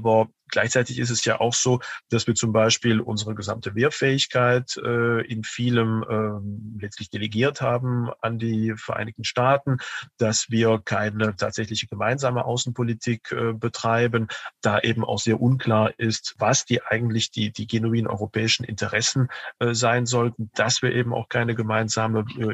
S5: Gleichzeitig ist es ja auch so, dass wir zum Beispiel unsere gesamte Wehrfähigkeit äh, in vielem äh, letztlich delegiert haben an die Vereinigten Staaten, dass wir keine tatsächliche gemeinsame Außenpolitik äh, betreiben, da eben auch sehr unklar ist, was die eigentlich die, die genuinen europäischen Interessen äh, sein sollten, dass wir eben auch keine gemeinsame äh,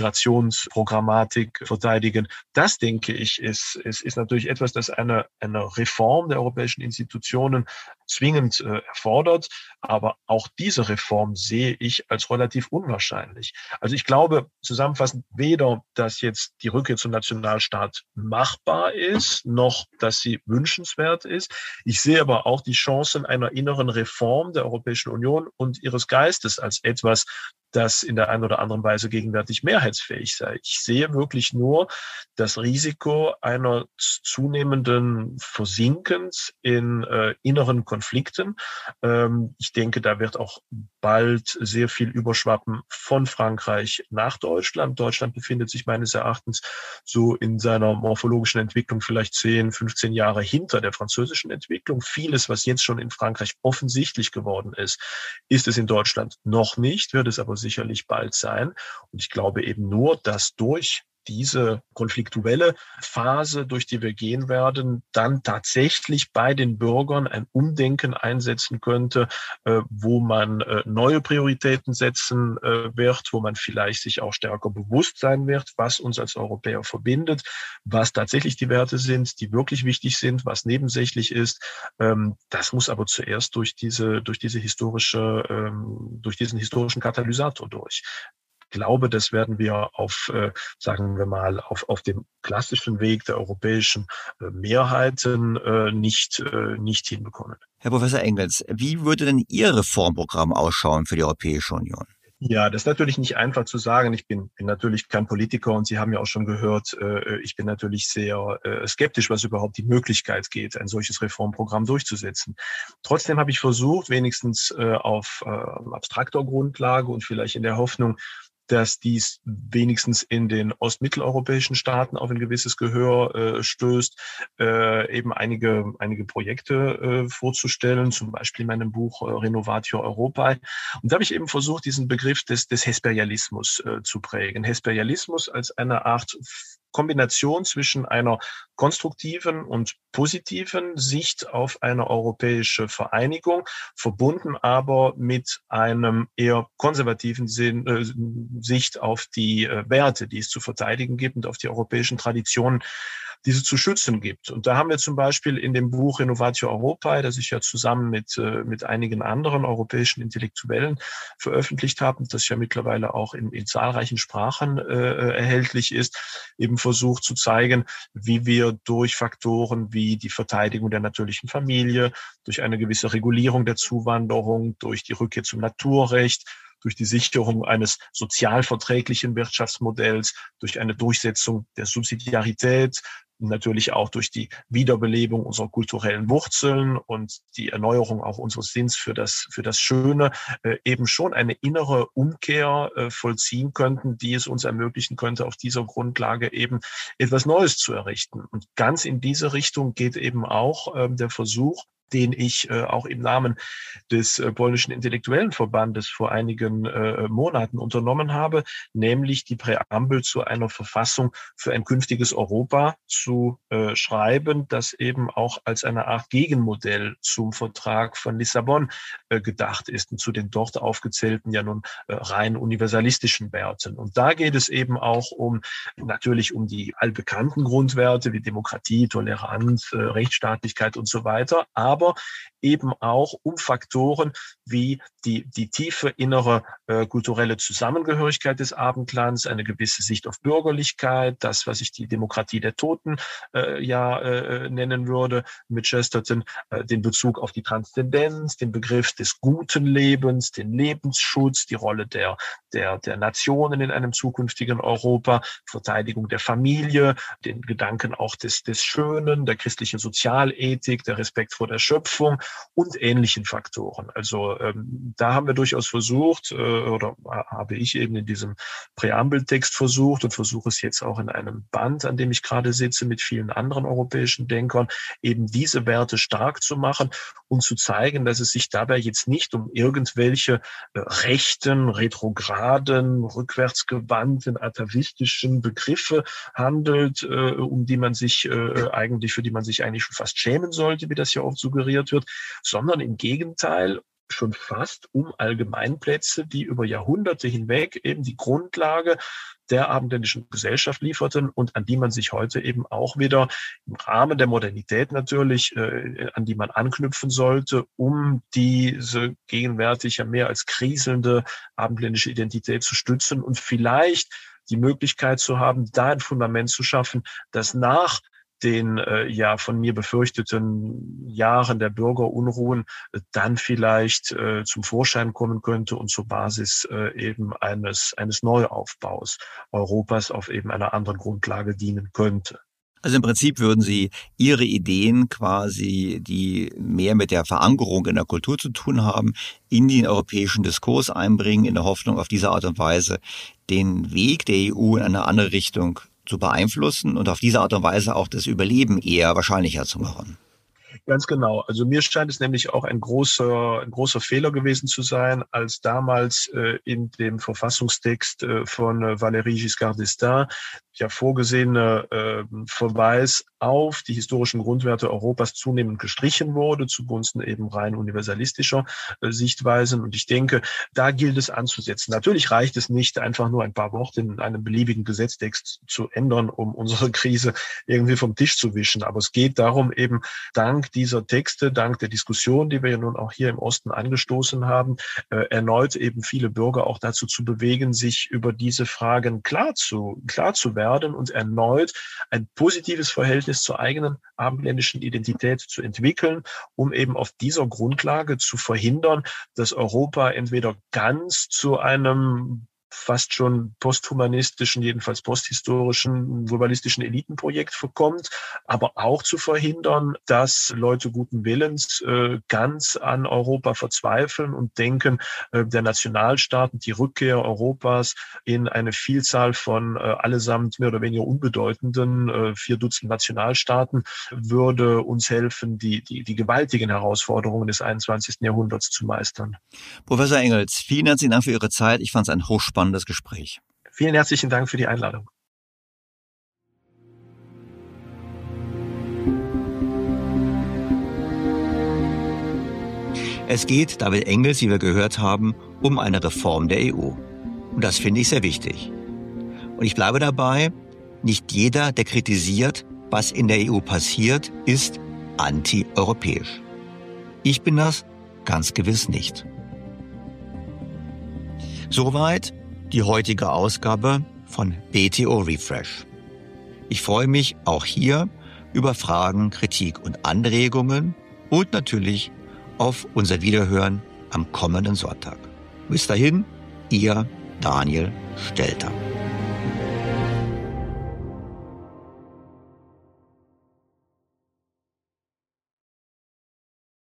S5: Immigrationsprogrammatik verteidigen. Das, denke ich, ist, ist, ist natürlich etwas, das eine, eine Reform der europäischen Institutionen zwingend äh, erfordert. Aber auch diese Reform sehe ich als relativ unwahrscheinlich. Also ich glaube zusammenfassend weder, dass jetzt die Rückkehr zum Nationalstaat machbar ist, noch dass sie wünschenswert ist. Ich sehe aber auch die Chancen einer inneren Reform der Europäischen Union und ihres Geistes als etwas, das in der einen oder anderen Weise gegenwärtig mehrheitsfähig sei. Ich sehe wirklich nur das Risiko einer zunehmenden Versinkens in äh, inneren Konflikten. Ähm, ich denke, da wird auch bald sehr viel überschwappen von Frankreich nach Deutschland. Deutschland befindet sich meines Erachtens so in seiner morphologischen Entwicklung vielleicht zehn, fünfzehn Jahre hinter der französischen Entwicklung. Vieles, was jetzt schon in Frankreich offensichtlich geworden ist, ist es in Deutschland noch nicht, wird es aber sicherlich bald sein. Und ich glaube eben nur, dass durch diese konfliktuelle Phase, durch die wir gehen werden, dann tatsächlich bei den Bürgern ein Umdenken einsetzen könnte, wo man neue Prioritäten setzen wird, wo man vielleicht sich auch stärker bewusst sein wird, was uns als Europäer verbindet, was tatsächlich die Werte sind, die wirklich wichtig sind, was nebensächlich ist. Das muss aber zuerst durch diese, durch diese historische, durch diesen historischen Katalysator durch. Ich glaube, das werden wir auf, äh, sagen wir mal, auf, auf dem klassischen Weg der europäischen äh, Mehrheiten äh, nicht, äh, nicht hinbekommen.
S2: Herr Professor Engels, wie würde denn Ihr Reformprogramm ausschauen für die Europäische Union?
S5: Ja, das ist natürlich nicht einfach zu sagen. Ich bin, bin natürlich kein Politiker und Sie haben ja auch schon gehört, äh, ich bin natürlich sehr äh, skeptisch, was überhaupt die Möglichkeit geht, ein solches Reformprogramm durchzusetzen. Trotzdem habe ich versucht, wenigstens äh, auf äh, abstrakter Grundlage und vielleicht in der Hoffnung, dass dies wenigstens in den ostmitteleuropäischen Staaten auf ein gewisses Gehör äh, stößt, äh, eben einige einige Projekte äh, vorzustellen, zum Beispiel in meinem Buch äh, Renovatio Europae. Und da habe ich eben versucht, diesen Begriff des, des Hesperialismus äh, zu prägen. Hesperialismus als eine Art Kombination zwischen einer konstruktiven und positiven Sicht auf eine europäische Vereinigung, verbunden aber mit einem eher konservativen Sinn, äh, Sicht auf die äh, Werte, die es zu verteidigen gibt und auf die europäischen Traditionen, die es zu schützen gibt. Und da haben wir zum Beispiel in dem Buch Renovatio Europae, das ich ja zusammen mit, äh, mit einigen anderen europäischen Intellektuellen veröffentlicht habe, das ja mittlerweile auch in, in zahlreichen Sprachen äh, erhältlich ist, eben versucht zu zeigen, wie wir durch Faktoren wie die Verteidigung der natürlichen Familie, durch eine gewisse Regulierung der Zuwanderung, durch die Rückkehr zum Naturrecht, durch die Sicherung eines sozialverträglichen Wirtschaftsmodells, durch eine Durchsetzung der Subsidiarität, natürlich auch durch die Wiederbelebung unserer kulturellen Wurzeln und die Erneuerung auch unseres Sinns für das, für das Schöne, äh, eben schon eine innere Umkehr äh, vollziehen könnten, die es uns ermöglichen könnte, auf dieser Grundlage eben etwas Neues zu errichten. Und ganz in diese Richtung geht eben auch äh, der Versuch, den ich äh, auch im Namen des äh, polnischen Intellektuellen Verbandes vor einigen äh, Monaten unternommen habe, nämlich die Präambel zu einer Verfassung für ein künftiges Europa zu äh, schreiben, das eben auch als eine Art Gegenmodell zum Vertrag von Lissabon äh, gedacht ist und zu den dort aufgezählten ja nun äh, rein universalistischen Werten. Und da geht es eben auch um natürlich um die allbekannten Grundwerte wie Demokratie, Toleranz, äh, Rechtsstaatlichkeit und so weiter, aber eben auch um Faktoren wie die, die tiefe innere äh, kulturelle Zusammengehörigkeit des Abendlands, eine gewisse Sicht auf Bürgerlichkeit, das, was ich die Demokratie der Toten äh, ja äh, nennen würde mit Chesterton, äh, den Bezug auf die Transzendenz, den Begriff des guten Lebens, den Lebensschutz, die Rolle der, der, der Nationen in einem zukünftigen Europa, Verteidigung der Familie, den Gedanken auch des, des Schönen, der christlichen Sozialethik, der Respekt vor der Schöpfung, Wertschöpfung und ähnlichen Faktoren. Also ähm, da haben wir durchaus versucht, äh, oder habe ich eben in diesem Präambeltext versucht und versuche es jetzt auch in einem Band, an dem ich gerade sitze, mit vielen anderen europäischen Denkern, eben diese Werte stark zu machen und zu zeigen, dass es sich dabei jetzt nicht um irgendwelche äh, rechten, retrograden, rückwärtsgewandten, atavistischen Begriffe handelt, äh, um die man sich äh, eigentlich, für die man sich eigentlich schon fast schämen sollte, wie das ja oft suggeriert wird, sondern im Gegenteil schon fast um Allgemeinplätze, die über Jahrhunderte hinweg eben die Grundlage der abendländischen Gesellschaft lieferten und an die man sich heute eben auch wieder im Rahmen der Modernität natürlich, äh, an die man anknüpfen sollte, um diese gegenwärtig ja mehr als kriselnde abendländische Identität zu stützen und vielleicht die Möglichkeit zu haben, da ein Fundament zu schaffen, das nach den äh, ja von mir befürchteten Jahren der Bürgerunruhen äh, dann vielleicht äh, zum Vorschein kommen könnte und zur Basis äh, eben eines eines Neuaufbaus Europas auf eben einer anderen Grundlage dienen könnte.
S2: Also im Prinzip würden Sie Ihre Ideen quasi, die mehr mit der Verankerung in der Kultur zu tun haben, in den europäischen Diskurs einbringen, in der Hoffnung, auf diese Art und Weise den Weg der E U in eine andere Richtung zu beeinflussen und auf diese Art und Weise auch das Überleben eher wahrscheinlicher zu machen.
S5: Ganz genau. Also mir scheint es nämlich auch ein großer, ein großer Fehler gewesen zu sein, als damals äh, in dem Verfassungstext äh, von äh, Valéry Giscard d'Estaing ja vorgesehene äh, Verweis auf die historischen Grundwerte Europas zunehmend gestrichen wurde, zugunsten eben rein universalistischer äh, Sichtweisen. Und ich denke, da gilt es anzusetzen. Natürlich reicht es nicht, einfach nur ein paar Worte in einem beliebigen Gesetztext zu ändern, um unsere Krise irgendwie vom Tisch zu wischen. Aber es geht darum, eben dank dieser Texte, dank der Diskussion, die wir ja nun auch hier im Osten angestoßen haben, äh, erneut eben viele Bürger auch dazu zu bewegen, sich über diese Fragen klar zu, klar zu werden und erneut ein positives Verhältnis zur eigenen abendländischen Identität zu entwickeln, um eben auf dieser Grundlage zu verhindern, dass Europa entweder ganz zu einem fast schon posthumanistischen, jedenfalls posthistorischen, globalistischen Elitenprojekt verkommt, aber auch zu verhindern, dass Leute guten Willens äh, ganz an Europa verzweifeln und denken, äh, der Nationalstaat und die Rückkehr Europas in eine Vielzahl von äh, allesamt mehr oder weniger unbedeutenden äh, vier Dutzend Nationalstaaten würde uns helfen, die, die, die gewaltigen Herausforderungen des einundzwanzigsten Jahrhunderts zu meistern.
S2: Professor Engels, vielen herzlichen Dank für Ihre Zeit. Ich fand es ein hochspannendes Gespräch.
S5: Vielen herzlichen Dank für die Einladung.
S2: Es geht, David Engels, wie wir gehört haben, um eine Reform der E U. Und das finde ich sehr wichtig. Und ich bleibe dabei, nicht jeder, der kritisiert, was in der E U passiert, ist anti-europäisch. Ich bin das ganz gewiss nicht. Soweit die heutige Ausgabe von B T O Refresh. Ich freue mich auch hier über Fragen, Kritik und Anregungen und natürlich auf unser Wiederhören am kommenden Sonntag. Bis dahin, Ihr Daniel Stelter.